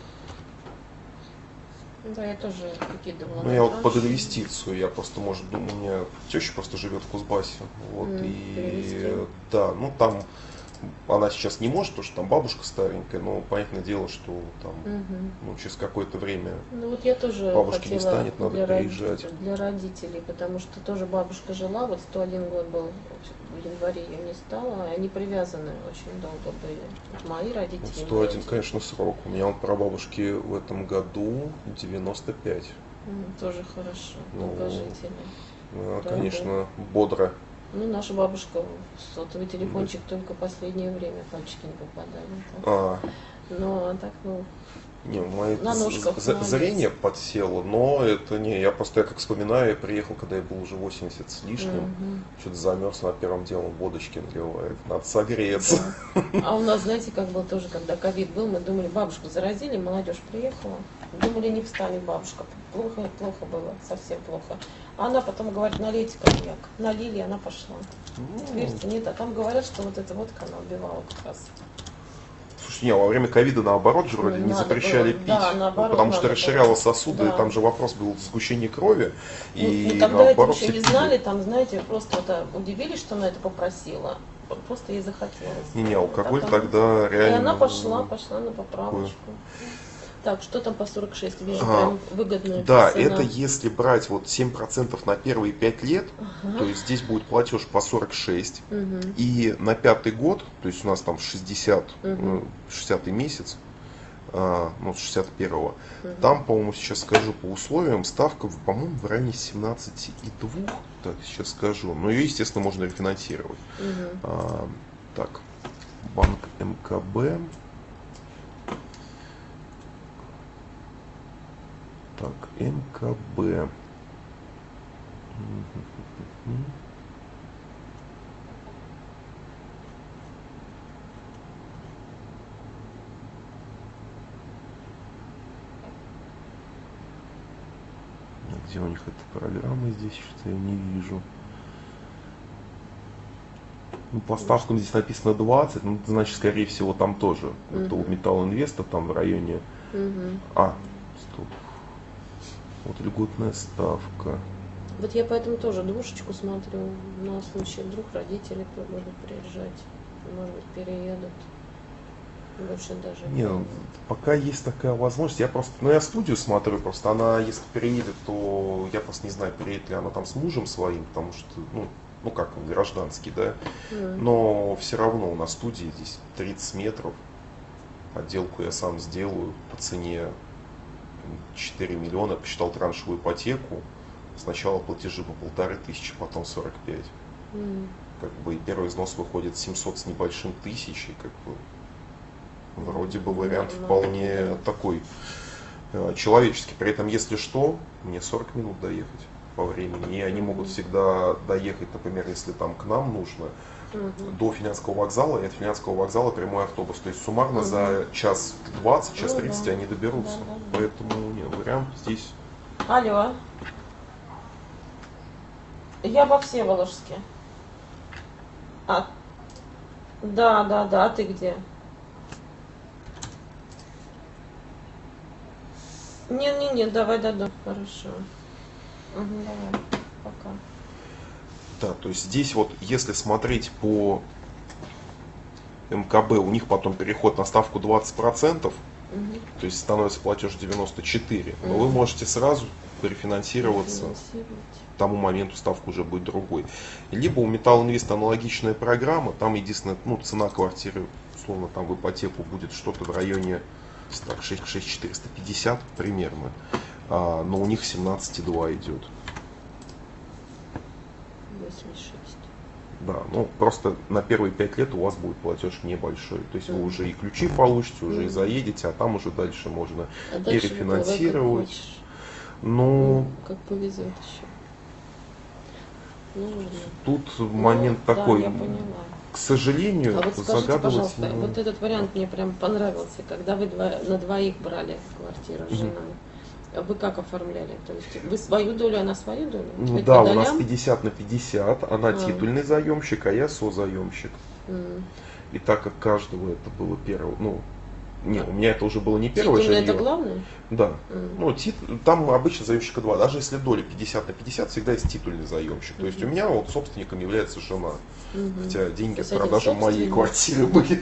Да, я тоже прикидывала Ну, на я вот под транш. инвестицию, я просто, может, думаю, у меня теща просто живет в Кузбассе, вот, М, и, перевести. да, ну, там, она сейчас не может, потому что там бабушка старенькая, но, понятное дело, что там, Мгм. ну, через какое-то время Ну вот я тоже бабушки не хотела станет, надо для, род- переезжать. для родителей, потому что тоже бабушка жила, вот сто один год был, в январе ее не стало, и они привязаны очень долго были. Вот мои Ну, родители, сто мои один, дети. конечно, срок. У меня он прабабушки в этом году девяносто пять. М, тоже хорошо, Ну, долгожители. Она, Дай конечно, бодро. Ну, наша бабушка в сотовый телефончик только последнее время пальчики не попадали. Так. А, Ну, а так, ну, не, мое на ножках з- молодец. зрение подсело, но это не, я просто, я как вспоминаю, я приехал, когда я был уже восемьдесят с лишним, Мгм. что-то замерз, на первом делом водочки наливает, надо согреться. Да. А у нас, знаете, как было тоже, когда ковид был, мы думали, бабушку заразили, молодежь приехала, думали, не встанет бабушка. Плохо, плохо было, совсем плохо. А она потом говорит, налейте коньяк. Налили, и она пошла. Ну, Верите, нет, а там говорят, что вот эта водка, она убивала как раз. слушай, не, во время ковида наоборот же вроде Ну, не надо запрещали было, пить, да, наоборот, потому что надо расширяло было. сосуды, Да. там же вопрос был сгущение крови, Ну, и ну, тогда это наоборот еще все не пили. знали, там, знаете, просто это удивились, что она это попросила. Просто ей захотелось. Не, не, алкоголь Так она- тогда И реально... она пошла, пошла на поправочку. Так, что там по сорок шесть? Вижу, А, прям выгодная Да, цена. это если брать вот семь процентов на первые пять лет, Ага. то есть здесь будет платеж по сорок шесть. Мгм. И на пятый год, то есть у нас там шестьдесят, Мгм. э, шестидесятый месяц, а, ну, с шестьдесят первого, Мгм. там, по-моему, сейчас скажу по условиям, ставка, в- по-моему, в районе семнадцати и двух, так, сейчас скажу. Но ее, естественно, можно рефинансировать. Мгм. А, так, банк эм ка бэ. Так, эм ка бэ. Мгм. Где у них эта программа здесь, что-то я не вижу. Ну, по ставкам здесь написано двадцать, ну, значит, скорее всего, там тоже. Это у Мгм. Металл Инвеста там в районе... Мгм. А, стоп. Вот льготная ставка. Вот я поэтому тоже двушечку смотрю на случай, вдруг родители будут приезжать, может быть, переедут. Больше даже Не, ну, пока есть такая возможность, я просто, ну я студию смотрю, просто она, если переедет, то я просто не знаю, переедет ли она там с мужем своим, потому что, ну, ну как он, гражданский, да, Мгм. но все равно у нас студия здесь тридцать метров, отделку я сам сделаю по цене четыре миллиона, посчитал траншевую ипотеку, сначала платежи по полторы тысячи, потом сорок пять. М. Как бы и первый взнос выходит семьсот с небольшим тысяч, и как бы вроде бы вариант Нормально, вполне да. такой э, человеческий. При этом, если что, мне сорок минут доехать по времени, и они могут всегда доехать, например, если там к нам нужно, Мгм. до Финляндского вокзала, и от Финляндского вокзала прямой автобус. То есть суммарно Мгм. за час двадцать, час Ну тридцать да. они доберутся. Да, да, да. Поэтому нет, вариант здесь. Алло. Я во Всеволожске. А, да, да, да, а ты где? Не-не-не, давай додому. Хорошо. Мгм, давай. Пока. Да, то есть здесь вот, если смотреть по эм ка бэ, у них потом переход на ставку двадцать процентов, Мгм. то есть становится платеж девяносто четыре, но вы Мгм. можете сразу перефинансироваться, Финансировать. к тому моменту ставка уже будет другой. Либо у Металл Инвест аналогичная программа, там единственное, ну, цена квартиры, условно, там в ипотеку будет что-то в районе так, шесть тысяч четыреста пятьдесят примерно, а, но у них семнадцать и два идет. восемьдесят шесть. Да, ну просто на первые пять лет у вас будет платеж небольшой. То есть вы Мгм. уже и ключи получите, уже и Мгм. заедете, а там уже дальше можно А и дальше выплывай как рефинансировать. хочешь. Ну, Ну, как повезет еще. Ну, ладно. тут Ну, момент да, такой, я поняла. к сожалению, А вот скажите, загадывать пожалуйста, не- вот этот вариант мне прям понравился, когда вы дво- на двоих брали квартиру с Мгм. женой. Вы как оформляли? То есть вы свою долю, она свою долю? Ну Ведь да, по у нас долям? пятьдесят на пятьдесят, она А. титульный заемщик, а я созаемщик. М. И так как каждого это было первое, ну, не, у меня это уже было не первое Титульный жилье. это главное? Да. М. Ну, тит, там обычно заемщика два. Даже если доля пятьдесят на пятьдесят, всегда есть титульный заемщик. То есть у Мгм. меня вот собственником является жена. Мгм. Хотя деньги То от есть один продажи моей собственник. квартиры были.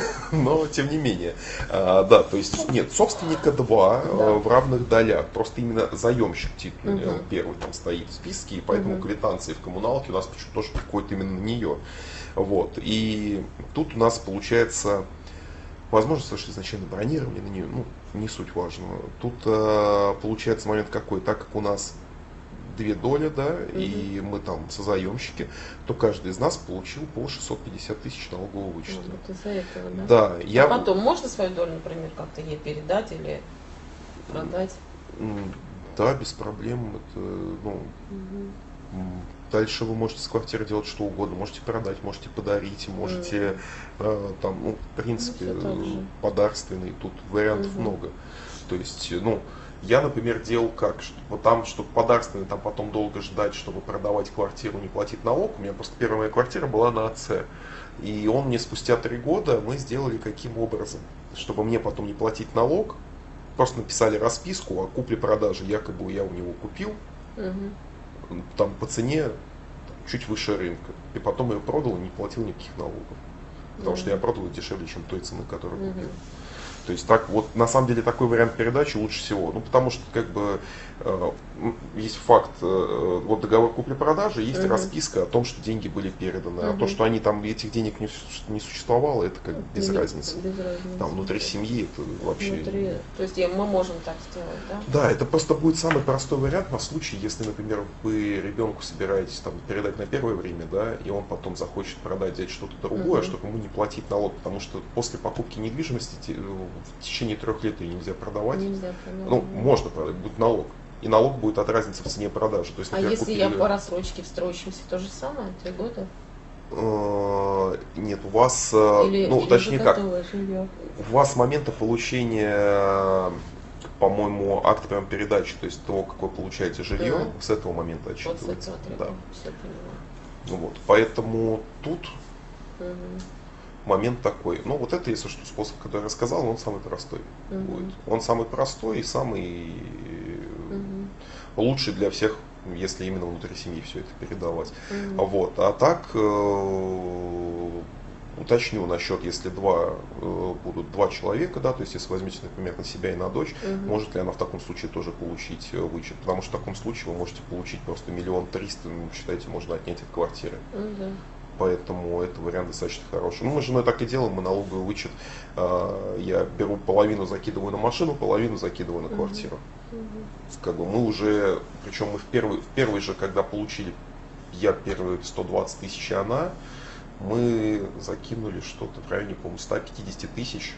Но тем не менее. А, да, то есть нет, собственника два э, Да. в равных долях. Просто именно заемщик титульный, Мгм. он первый там стоит в списке, и поэтому Мгм. квитанции в коммуналке у нас почему-то тоже приходят именно на нее. Вот. И тут у нас получается возможно совершить изначально бронирование на нее, ну, не суть важно. Тут э, получается момент какой, так как у нас две доли, да, и мы там созаемщики, то каждый из нас получил по шестьсот пятьдесят тысяч налогового Ну, вычета. вот из-за этого, да? Да, я, А потом можно свою долю, например, как-то ей передать или продать? м, да, без проблем, это, ну, Мгм. м, дальше вы можете с квартиры делать что угодно, можете продать, можете подарить, можете э, там, ну, в принципе, Ну, всё так же. подарственный, тут вариантов Мгм. много. То есть, ну, я, например, делал как, чтобы там, чтобы подарственный, там потом долго ждать, чтобы продавать квартиру, не платить налог. У меня просто первая моя квартира была на отце. И он мне спустя три года, мы сделали каким образом, чтобы мне потом не платить налог, просто написали расписку о купле-продаже, якобы я у него купил, Мгм. там по цене там, чуть выше рынка. И потом ее продал и не платил никаких налогов. Потому что я продал ее дешевле, чем той цены, которую Мгм. купил. То есть так вот, на самом деле такой вариант передачи лучше всего. Ну потому что как бы э, м, есть факт, э, вот договор купли-продажи, есть Мгм. расписка о том, что деньги были переданы. А Мгм. то, что они там этих денег не, су- не существовало, это как бы без Без- разницы. без разницы. Там внутри семьи это вообще. Внутри. То есть я- мы можем так сделать, да? Да, это просто будет самый простой вариант на случай, если, например, вы ребенку собираетесь там передать на первое время, да, и он потом захочет продать, взять что-то другое, Мгм. чтобы ему не платить налог, потому что после покупки недвижимости те- в течение трех лет ее нельзя продавать. Нельзя продавать. Ну, можно продать, будет налог. И налог будет от разницы в цене продажи. То есть, А например, если я купили- по рассрочке в строящемся, то же самое? Три года? Э, Нет, у вас, э, Или, ну, или точнее же как, готовое жилье? у вас с момента получения, э, по-моему, акта прям передачи, то есть того, как вы получаете жилье, Мгм. с этого момента Вот с отчитывается. этого Да. требования. Все поняла. Ну вот, поэтому тут Мгм. момент такой. Ну вот это, если что, способ, который я рассказал, он самый простой Мгм. будет. Он самый простой и самый Мгм. лучший для всех, если именно внутри семьи все это передавать. Мгм. Вот. А так э, уточню насчет, если два э, будут два человека, да, то есть если возьмете, например, на себя и на дочь, Мгм. может ли она в таком случае тоже получить э, вычет? Потому что в таком случае вы можете получить просто миллион триста, ну, считайте, можно отнять от квартиры. Ну да. поэтому это вариант достаточно хороший. Ну, мы с женой так и делаем, мы налоговый вычет, э, я беру половину, закидываю на машину, половину закидываю на квартиру. Mm-hmm. Как бы мы уже, причем мы в первый, в первый же, когда получили, я первые сто двадцать тысяч, и она, мы закинули что-то в районе, по-моему, сто пятьдесят тысяч,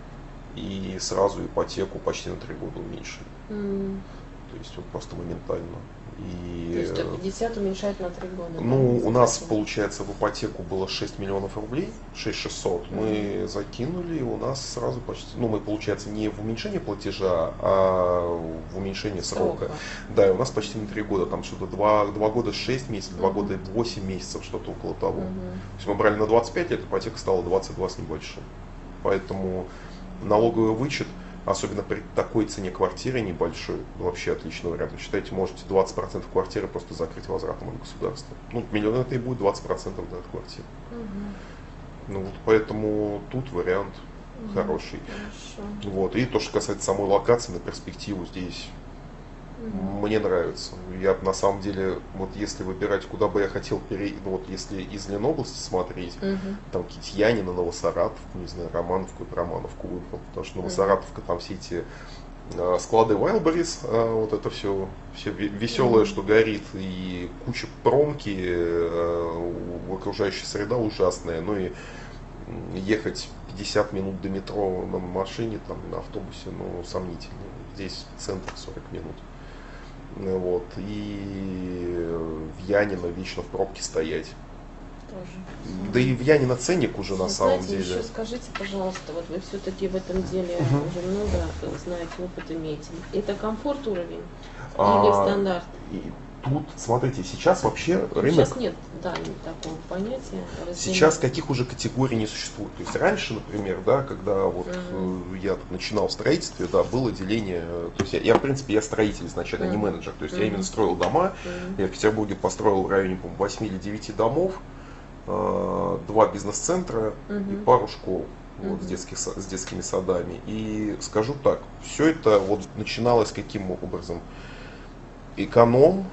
и сразу ипотеку почти на три года уменьшили. Mm. То есть вот просто моментально. И, то есть сто пятьдесят уменьшает на три года? Ну, да, у нас, получается, в ипотеку было шесть миллионов рублей, шесть шестьсот. Mm-hmm. Мы закинули, и у нас сразу почти, ну, мы, получается, не в уменьшение платежа, а в уменьшение срока. срока. Да, и у нас почти на три года, там что-то два, два года шесть месяцев, два mm-hmm. года восемь месяцев, что-то около того. Mm-hmm. То есть мы брали на двадцать пять лет, ипотека стала двадцать два с небольшим. Поэтому налоговый вычет, особенно при такой цене квартиры небольшой, вообще отличный вариант. Вы считаете, можете двадцать процентов квартиры просто закрыть возвратом от государства. Ну, миллион это и будет двадцать процентов да, от квартиры. Угу. Ну, вот поэтому тут вариант угу. хороший. Хорошо. Вот. И то, что касается самой локации на перспективу, здесь угу. мне нравится. Я на самом деле, вот если выбирать, куда бы я хотел перейти, ну, вот если из Ленобласти смотреть, угу. там Китьянина, Новосаратовку, не знаю, Романовку и Романовку выбрал, потому что Новосаратовка, там все эти э, склады Wildberries, э, вот это все, все веселое, угу. что горит, и куча промки, э, окружающая среда ужасная, ну и ехать пятьдесят минут до метро на машине, там, на автобусе, ну, сомнительно. Здесь центр сорок минут. Вот. И в Янино вечно в пробке стоять. Тоже. Да и в Янино ценник уже на самом Знаете, деле. Еще скажите, пожалуйста, вот вы все-таки в этом деле угу. уже много знаете, опыт имеете. Это комфорт уровень а, или стандарт? И тут, смотрите, сейчас вообще ну, рынок... Сейчас нет, да, такого понятия. Сейчас каких уже категорий не существует. То есть раньше, например, да, когда вот uh-huh. я тут начинал в строительстве, да, было деление. То есть я, я в принципе, я строитель изначально, uh-huh. не менеджер. То есть uh-huh. я именно строил дома. Uh-huh. Я в Петербурге построил в районе, по-моему, восьми или девяти домов, э, два бизнес-центра uh-huh. и пару школ. Вот, uh-huh. с, детских, с детскими садами. И скажу так, все это вот начиналось каким образом? Эконом.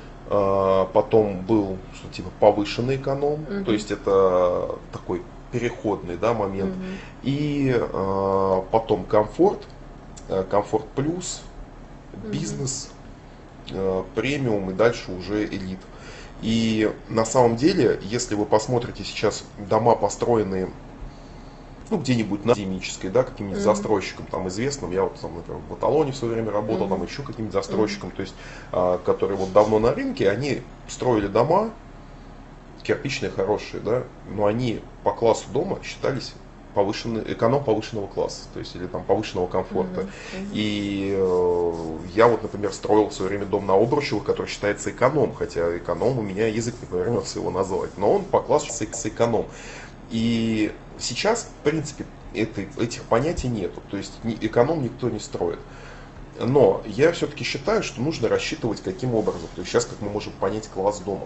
Потом был что типа повышенный эконом, uh-huh. то есть это такой переходный да, момент. Uh-huh. И э, потом комфорт, комфорт плюс, бизнес, uh-huh. э, премиум и дальше уже элит. И на самом деле, если вы посмотрите сейчас дома, построенные ну, где-нибудь на академической, да, каким-нибудь mm-hmm. застройщиком там известным, я вот там, например, в Аталоне в свое время работал, mm-hmm. там еще каким-нибудь застройщиком, mm-hmm. то есть, а, которые вот давно на рынке, они строили дома, кирпичные, хорошие, да, но они по классу дома считались повышенный, эконом повышенного класса, то есть, или там повышенного комфорта. Mm-hmm. И э, я вот, например, строил в свое время дом на Обручевых, который считается эконом, хотя эконом у меня язык не повернется его назвать, но он по классу считается эконом. И сейчас, в принципе, этой, этих понятий нету, то есть эконом никто не строит. Но я все-таки считаю, что нужно рассчитывать каким образом. То есть сейчас как мы можем понять класс дома.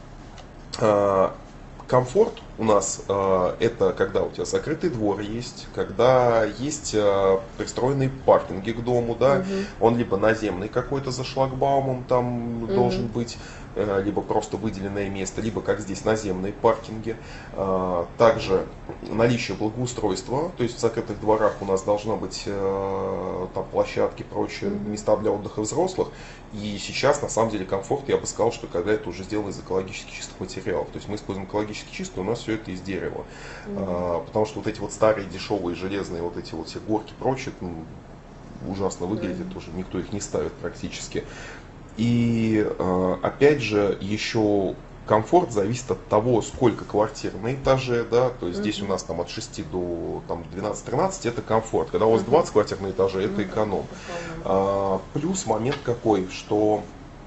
Комфорт у нас э, это когда у тебя закрытый двор есть, когда есть э, пристроенные паркинги к дому, да, угу. он либо наземный какой-то за шлагбаумом там угу. должен быть, э, либо просто выделенное место, либо как здесь наземные паркинги. Э, также наличие благоустройства, то есть в закрытых дворах у нас должна быть э, там площадки, прочие угу. места для отдыха взрослых. И сейчас на самом деле комфорт, я бы сказал, что когда это уже сделано из экологически чистых материалов. То есть мы используем экологически чистые, у нас все это из дерева. Mm-hmm. А, потому что вот эти вот старые, дешевые, железные, вот эти вот все горки и прочее, ну, ужасно выглядят, mm-hmm. уже никто их не ставит практически. И а, опять же, еще комфорт зависит от того, сколько квартир на этаже, да, то есть mm-hmm. здесь у нас там от шести до там, двенадцати-тринадцати это комфорт, когда у вас двадцать квартир на этаже, это эконом. Mm-hmm. А, плюс момент какой, что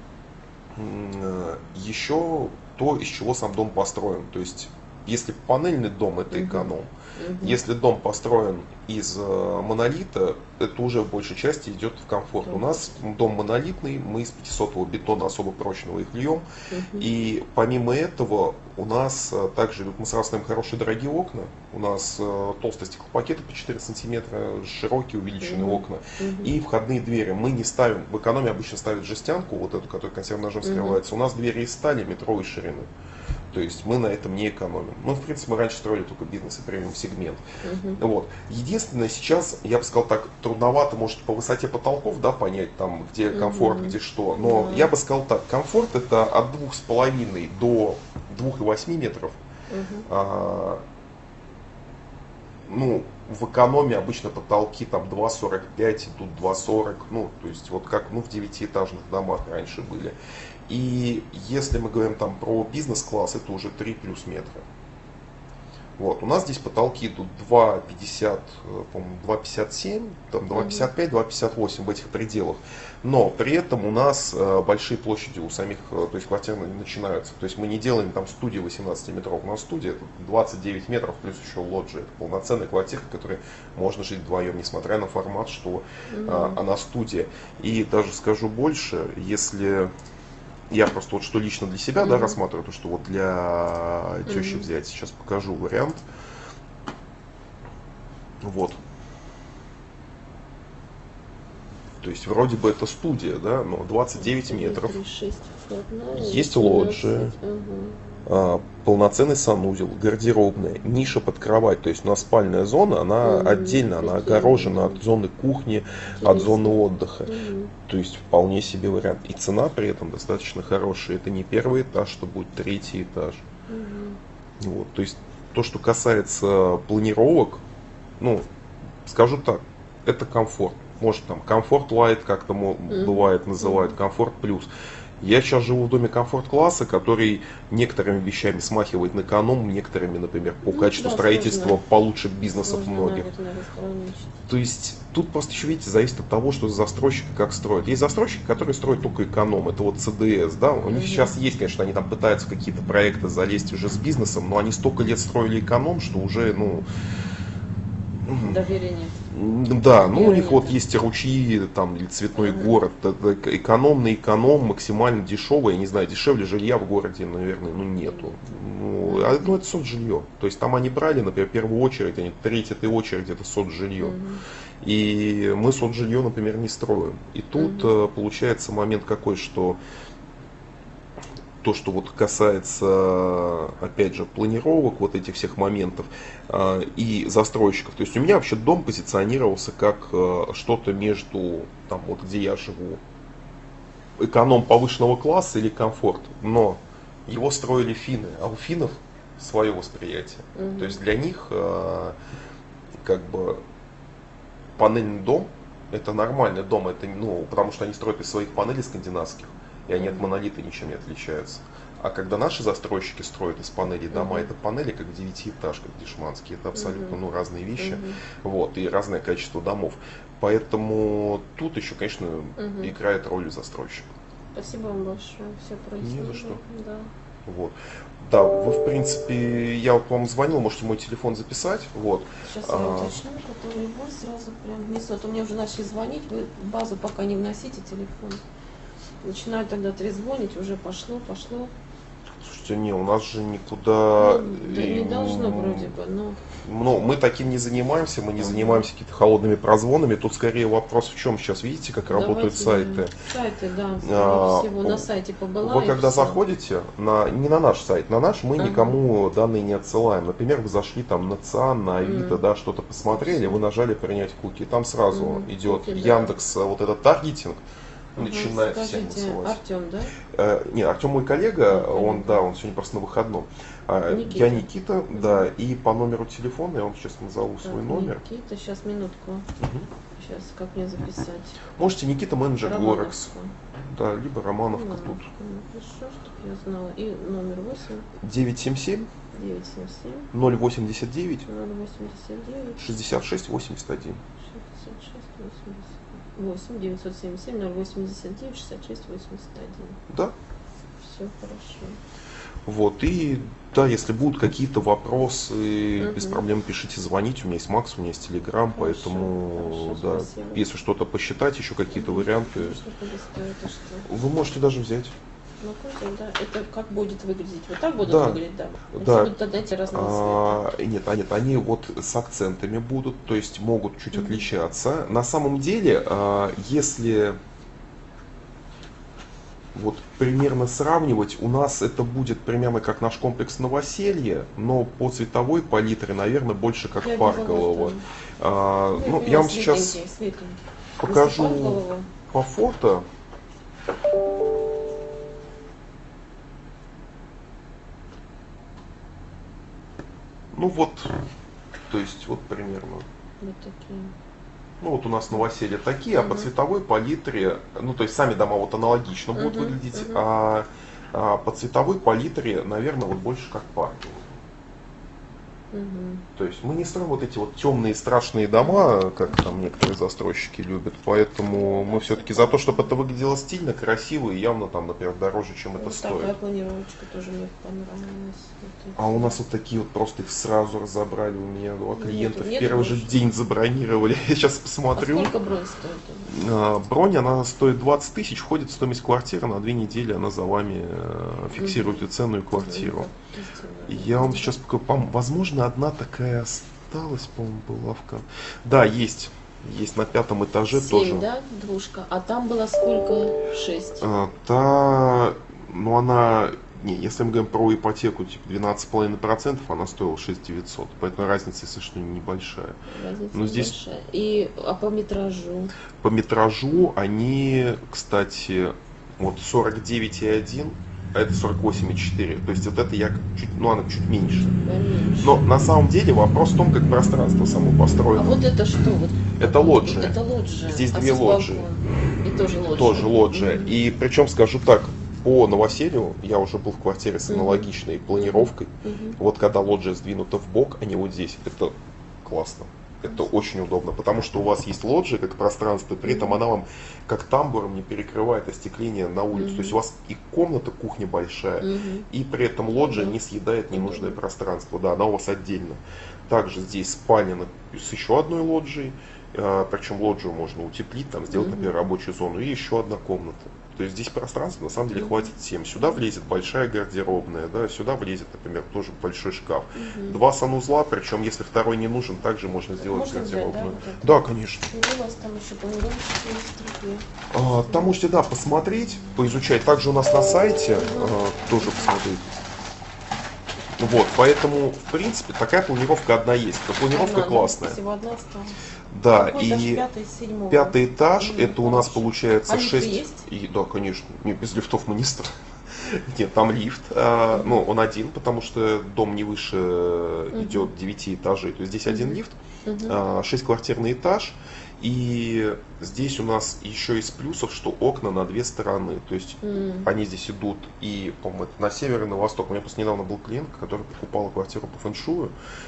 м- еще то, из чего сам дом построен, то есть если панельный дом, это mm-hmm. эконом. Mm-hmm. Если дом построен из монолита, это уже в большей части идет в комфорт. Mm-hmm. У нас дом монолитный, мы из пятисотого бетона особо прочного их льем. Mm-hmm. И помимо этого у нас также идут, мы сразу ставим хорошие дорогие окна. У нас толстые стеклопакеты по четыре сантиметра, широкие увеличенные mm-hmm. окна. Mm-hmm. И входные двери. Мы не ставим, в экономе обычно ставят жестянку, вот эту, которая консервным ножом скрывается. Mm-hmm. У нас двери из стали метровой ширины. То есть мы на этом не экономим. Ну, в принципе, мы раньше строили только бизнес и премиум сегмент. Мгм. Вот. Единственное, сейчас, я бы сказал так, трудновато, может, по высоте потолков, да, понять, там, где комфорт, Мгм. где что. Но Да. я бы сказал так, комфорт это от двух с половиной до двух и восьми метров. Мгм. А, ну, в экономе обычно потолки там два сорок пять, идут два сорок, ну, то есть вот как, ну, в девятиэтажных домах раньше были. И если мы говорим там про бизнес-класс, это уже три плюс метра. Вот. У нас здесь потолки идут два пятьдесят, по-моему, два пятьдесят семь, там два пятьдесят пять, два пятьдесят восемь в этих пределах. Но при этом у нас э, большие площади у самих, э, то есть квартир начинаются. То есть мы не делаем там студии восемнадцати метров. У нас студия это двадцать девять метров плюс еще лоджия. Это полноценная квартира, в которой можно жить вдвоем, несмотря на формат, что э, она студия. И даже скажу больше, если я просто вот что лично для себя, mm-hmm. да, рассматриваю, то что вот для тещи mm-hmm. взять, сейчас покажу вариант. Вот. То есть вроде бы это студия, да, но двадцать девять метров. Есть лоджия, uh-huh. полноценный санузел, гардеробная, ниша под кровать. То есть у нас спальная зона, она uh-huh. отдельно, она огорожена от зоны кухни, интересно. От зоны отдыха. Uh-huh. То есть вполне себе вариант. И цена при этом достаточно хорошая. Это не первый этаж, что будет третий этаж. Uh-huh. Вот. То есть то, что касается планировок, ну, скажу так, это комфорт. Может там комфорт лайт как-то mm-hmm. бывает называют, mm-hmm. комфорт плюс. Я сейчас живу в доме комфорт-класса, который некоторыми вещами смахивает на эконом, некоторыми, например, по ну, качеству да, строительства сложно. Получше бизнесов сложно, многих. То есть тут просто еще, видите, зависит от того, что застройщики как строят. Есть застройщики, которые строят только эконом, это вот цэ дэ эс, да, у них mm-hmm. сейчас есть, конечно, они там пытаются в какие-то проекты залезть уже с бизнесом, но они столько лет строили эконом, что уже, ну... Доверия нет. Да, ну у них вот есть ручьи, там, или цветной uh-huh. город, это экономный эконом, максимально дешевый, я не знаю, дешевле жилья в городе, наверное, ну нету. Ну, а, ну это соцжилье, то есть там они брали, например, первую очередь, они треть этой очереди это соцжилье. Uh-huh. И мы соцжилье, например, не строим. И тут uh-huh. получается момент какой, что то, что вот касается, опять же, планировок, вот этих всех моментов э, и застройщиков. То есть у меня вообще дом позиционировался как э, что-то между, там вот где я живу, эконом повышенного класса или комфорт. Но его строили финны, а у финнов свое восприятие. Mm-hmm. То есть для них э, как бы панельный дом это нормальный дом, это, ну, потому что они строят из своих панелей скандинавских. И они от монолита ничем не отличаются. А когда наши застройщики строят из панелей дома, uh-huh. это панели как девятиэтажка, дешманские. Это абсолютно uh-huh. ну, разные вещи. Uh-huh. Вот, и разное качество домов. Поэтому тут еще, конечно, uh-huh. играет роль застройщика. Спасибо вам большое. Все прояснили. Не за что. Да. Вот. Да, вы, в принципе, я вот вам звонил, можете мой телефон записать. Вот. Сейчас я а... уточню, который вы сразу прям внесут. У меня уже начали звонить, вы в базу пока не вносите телефон. Начинают тогда трезвонить, уже пошло, пошло. Слушайте, не, у нас же никуда... Ну, да, не должно вроде бы, но... Ну, мы таким не занимаемся, мы не uh-huh. занимаемся какими-то холодными прозвонами. Тут скорее вопрос в чем сейчас, видите, как Давайте работают сайты. Сайты, да, а, всего на сайте побыла. Вы когда все. заходите, на, не на наш сайт, на наш мы uh-huh. никому данные не отсылаем. Например, вы зашли там на ЦИАН, на Авито, uh-huh. да, что-то посмотрели, вы нажали принять куки, там сразу uh-huh. идет Куки, Яндекс, да. Вот этот таргетинг. Начинает угу, всем высылать. Артем, да? Э, нет, Артем мой коллега, а, он, да, он сегодня просто на выходном. А, Никита. Я Никита, угу. да, и по номеру телефона, я вам сейчас назову так, свой номер. Никита, сейчас минутку. Угу. Сейчас, как мне записать? Можете Никита, менеджер Горекс. Да, либо Романовка ну, тут. Хорошо, чтобы я знала. И номер восемь. девять семь семь. девять семь семь. ноль восемьдесят девять. ноль восемьдесят девять. шестьдесят шесть восемьдесят один. шестьдесят шесть восемьдесят. восемь девятьсот семьдесят семь ноль восемьдесят девять шестьдесят шесть восемьдесят один. Да. Все хорошо. Вот, и да, если будут какие-то вопросы, uh-huh. без проблем пишите, звоните. У меня есть Макс, у меня есть Телеграм, поэтому хорошо, да, спасибо. Если что-то посчитать, еще какие-то uh-huh. варианты, стоит, вы можете даже взять. Ну, круто, да. Это как будет выглядеть? Вот так будут да. выглядеть, да? Да. Будут тогда эти разные а, нет, а, нет, они вот с акцентами будут, то есть могут чуть mm-hmm. отличаться. На самом деле, а, если Вот примерно сравнивать, у нас это будет примерно как наш комплекс новоселье, но по цветовой палитре, наверное, больше как Я Парголово. видела, А, Ну, ну, я вам сейчас светленькие, светленькие. покажу Если Парголово, по фото. Ну вот, то есть вот примерно. вот такие. Ну вот у нас новоселья такие, а по Мгм. цветовой палитре, ну то есть сами дома вот аналогично будут Мгм, выглядеть, мгм. а, а по цветовой палитре, наверное, вот больше как парк. Мгм. То есть мы не строим вот эти вот темные страшные дома, как там некоторые застройщики любят, поэтому мы все-таки за то, чтобы это выглядело стильно, красиво и явно там, например, дороже, чем это Вот стоит. такая планировочка тоже мне понравилась. Вот А у эти. нас вот такие вот просто их сразу разобрали, у меня два Нету, клиента в нету первый же больше. день забронировали. Я сейчас А посмотрю. сколько бронь стоит? А, Бронь, она стоит двадцать тысяч, входит в стоимость квартиры, на две недели она за вами э, фиксирует Мгм. и цену, и квартиру. Мгм. И я вам сейчас покажу, пом- возможно, одна такая осталась, по-моему, была в кон- Да, есть. Есть на пятом этаже Семь, тоже. да, двушка? А там было сколько? Шесть. А, та, ну она, не, если мы говорим про ипотеку, типа двенадцать с половиной процентов, она стоила шесть тысяч девятьсот, поэтому разница, если что, небольшая. Разница Но здесь небольшая. И, а по метражу? по метражу они, кстати, вот сорок девять и один, а это сорок восемь и четыре. То есть вот это я чуть, ну она чуть меньше. Поменьше. Но на самом деле вопрос в том, как пространство само А построено. вот это что? Вот, Это лоджия. Это лоджия. Здесь а две с лоджии. балконом? И тоже лоджия. Тоже лоджия. Мгм. И причем скажу так, по новоселью я уже был в квартире с Мгм. аналогичной планировкой. Мгм. Вот когда лоджия сдвинута в бок, а не вот здесь, это классно. Это очень удобно, потому что у вас есть лоджия как пространство, и при этом Мгм. она вам как тамбуром не перекрывает остекление на улицу. Мгм. То есть у вас и комната, кухня большая, Мгм. и при этом лоджия Да. не съедает ненужное Мгм. пространство. Да, она у вас отдельно. Также здесь спальня на- с еще одной лоджией. а, Причем лоджию можно утеплить, там, сделать, Мгм. например, рабочую зону. И еще одна комната. То есть здесь пространства на самом деле Мгм. хватит всем. Сюда влезет большая гардеробная, да, сюда влезет, например, тоже большой шкаф. Мгм. Два санузла, причем если второй не нужен, также можно сделать Можно взять, да, гардеробную. вот это? Да, конечно. Ну, у вас там еще планировочка есть другие. А, там можете, да, посмотреть, поизучать. Также у нас на сайте а, тоже посмотреть. Вот, поэтому, в принципе, такая планировка одна есть. Но планировка Одна, да? классная. Всего одна осталась. Да, Какой этаж? и Пятый, с седьмого. пятый этаж, Мгм, это у нас хорошо. получается А лифты шесть. есть? И, да, конечно. Не, без лифтов мы не строим. Нет, там лифт. а, Мгм. Ну, он один, потому что дом не выше Мгм. идет девяти этажей. То есть здесь один Мгм. лифт, Мгм. шестиквартирный этаж. И здесь у нас еще из плюсов, что окна на две стороны. То есть М. они здесь идут и, по-моему, это на север и на восток. У меня просто недавно был клиент, который покупал квартиру по фэншую.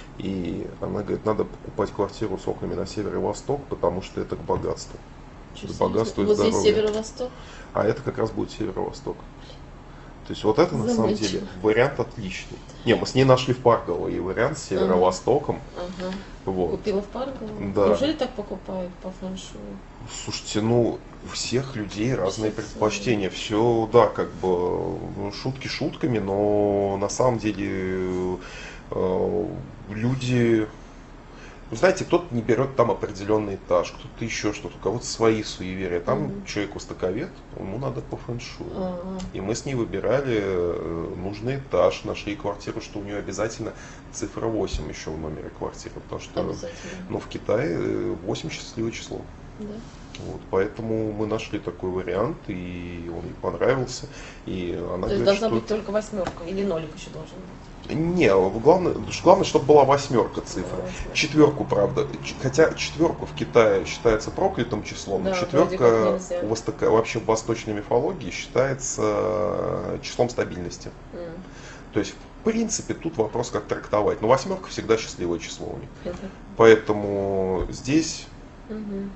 И она говорит, надо покупать квартиру с окнами на север и восток, потому что это к богатству. Чё, К богатству и серьезно? Вот здесь здоровью. северо-восток? А это как раз будет северо-восток. То есть вот это на самом Замечательно. деле вариант отличный. Не, мы с ней нашли в Парково и вариант с северо-востоком. Ага. Вот. Купила в Парково? Да. Неужели так покупают по фэншую? Слушайте, ну, у всех людей разные Всех предпочтения. Все, да, как бы ну, шутки шутками, но на самом деле э, люди, вы знаете, кто-то не берет там определенный этаж, кто-то еще что-то, у кого-то свои суеверия. Там Мгм. человек востоковед, ему надо по фэншую. Ага. И мы с ней выбирали э, нужный этаж, нашли квартиру, что у нее обязательно цифра восемь еще в номере квартиры, потому что Обязательно. ну, в Китае э, восемь счастливое число. Да. Вот, поэтому мы нашли такой вариант, и он ей понравился. И она То есть говорит, должна что... быть только восьмерка или нолик еще должен быть. Не, главное, главное, чтобы была восьмерка цифра. Была восьмерка. Четверку, правда. Ч- Хотя четверку в Китае считается проклятым числом, но Да, вроде как четверка нельзя. у востока- вообще в восточной мифологии считается числом стабильности. М. То есть, в принципе, тут вопрос, как трактовать. Но восьмерка всегда счастливое число у них. Это- Поэтому здесь Мгм.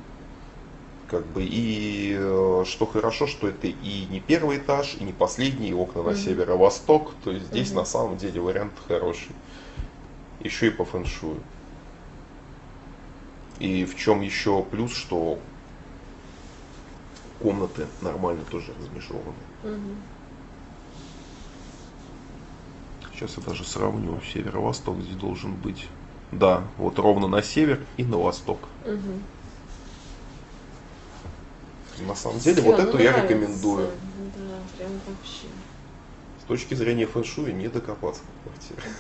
как бы и э, что хорошо, что это и не первый этаж, и не последний, и окна на Мгм. северо-восток. То есть здесь Мгм. на самом деле вариант хороший. Еще и по фэншую. И в чем еще плюс, что комнаты нормально тоже размежеваны. Мгм. Сейчас я даже сравню. Северо-восток здесь должен быть. Да, вот ровно на север и на восток. Мгм. На самом деле, Всё, вот эту ну, я нравится. рекомендую. Да, прям вообще. С точки зрения фэн-шуй не докопаться в квартире.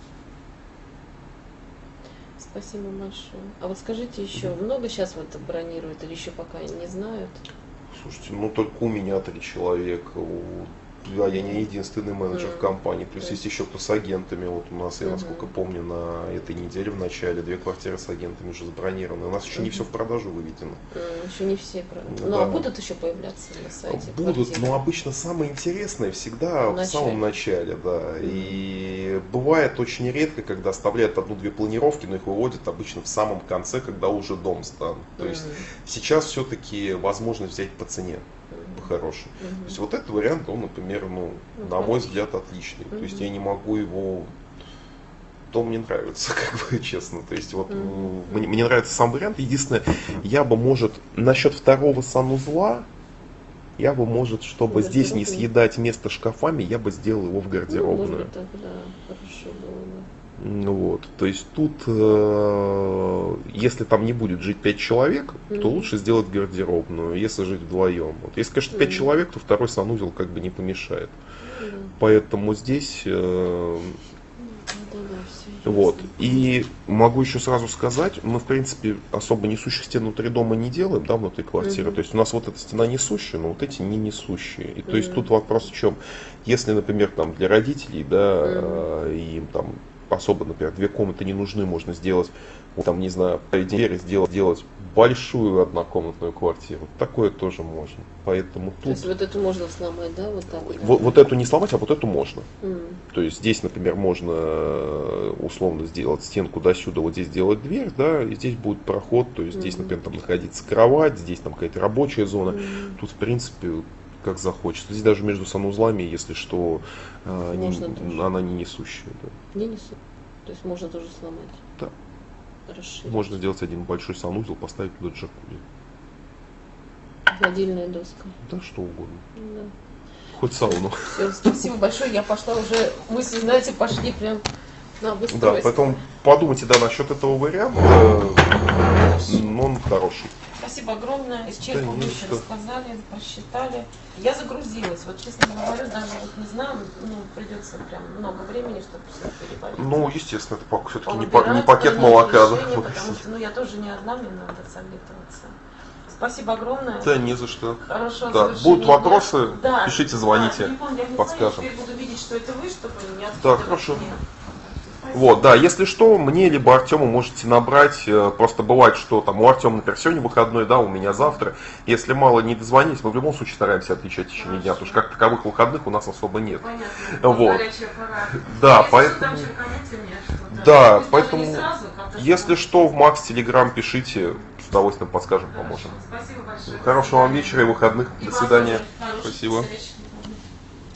Спасибо большое. А вот скажите еще, много сейчас вот бронируют или еще пока не знают? Слушайте, ну только у меня три человека, у... да, я не единственный менеджер Мгм. в компании, плюс То есть есть- еще кто с агентами. Вот у нас, я Мгм. насколько помню, на этой неделе в начале две квартиры с агентами уже забронированы. У нас еще не все в продажу выведено. М, Еще не все, правда. Ну Ну а да. будут еще появляться на сайте? Будут, квартиры? но обычно самое интересное всегда В в самом начале, да. И бывает очень редко, когда оставляют одну-две планировки, но их выводят обычно в самом конце, когда уже дом сдан. То есть Мгм. сейчас все-таки возможность взять по цене по-хорошему. Мгм. То есть вот этот вариант, он, например, ну, Ну, на мой хороший. взгляд, отличный. То есть Мгм. я не могу его... Дом мне нравится, как бы честно. То есть вот Мгм. м, мне, мне нравится сам вариант. Единственное, я бы, может, насчет второго санузла, я бы, может, чтобы здесь не Гардеробный. съедать место шкафами, я бы сделал его в Ну, может гардеробную. быть, так, да, хорошо было бы. Ну вот, то есть тут, э, если там не будет жить пять человек, то Мгм. лучше сделать гардеробную, если жить вдвоем. Вот. Если, конечно, пять Мгм. человек, то второй санузел как бы не помешает. Да. Поэтому здесь, э, Да, да, все. вот. И могу еще сразу сказать, мы, в принципе, особо несущих стен внутри дома не делаем, да, внутри квартиры. Мгм. То есть у нас вот эта стена несущая, но вот эти не несущие. И то есть Мгм. тут вопрос в чем? Если, например, там для родителей, да, э, им там особо, например, две комнаты не нужны, можно сделать, вот там, не знаю, двери сделать, сделать большую однокомнатную квартиру. Такое тоже можно. Поэтому То тут есть вот эту можно сломать, да, вот так? вот, вот эту не сломать, а вот эту можно. М. То есть здесь, например, можно э, условно сделать стенку до сюда, вот здесь сделать дверь, да, и здесь будет проход, то есть здесь, Мгм. например, там находится кровать, здесь там какая-то рабочая зона. Мгм. Тут, в принципе, как захочется. Здесь даже между санузлами, если что, э, не- Можно тоже. она не несущая. Да. Не несу. То есть можно тоже сломать. Да. Расширить. Можно сделать один большой санузел, поставить туда джакузи. Гладильная доска. Да, что угодно. Да. Хоть сауну. Все, спасибо большое. Я пошла уже, мысли, знаете, пошли прям на Да, обустройство. поэтому подумайте, да, насчет этого варианта. Но он хороший. Спасибо огромное. Да, Исчерпывающе не за что. рассказали, просчитали. Я загрузилась. Вот честно говорю, даже вот не знаю, ну, придется прям много времени, чтобы все переварить. Ну, естественно, это все-таки не, Повыбирать, па- не пакет принять молока. Да? решение, потому что, ну, я тоже не одна, мне надо советоваться. Спасибо огромное. Да, не за что. Хорошо. Да, будут вопросы, пишите, звоните, подскажем. подскажем. Теперь буду видеть, что это вы, чтобы не Да, откидывать хорошо. мне. Вот, да, если что, мне либо Артему можете набрать, э, просто бывает, что там у Артема, например, сегодня выходной, да, у меня завтра. Если мало не дозвонить, мы в любом случае стараемся отвечать в течение дня, потому что как таковых выходных у нас особо нет. Понятно. Вот. Горячая пора. Да, Если поэтому- что, там черканите мне что-то. Да, Пусть даже поэтому, не сразу, как-то если чтобы- что, в Макс Телеграм пишите, с удовольствием подскажем, Хорошо. поможем. Спасибо большое. Хорошего вам вечера и выходных. И До вам свидания. тоже хороших Спасибо. встреч.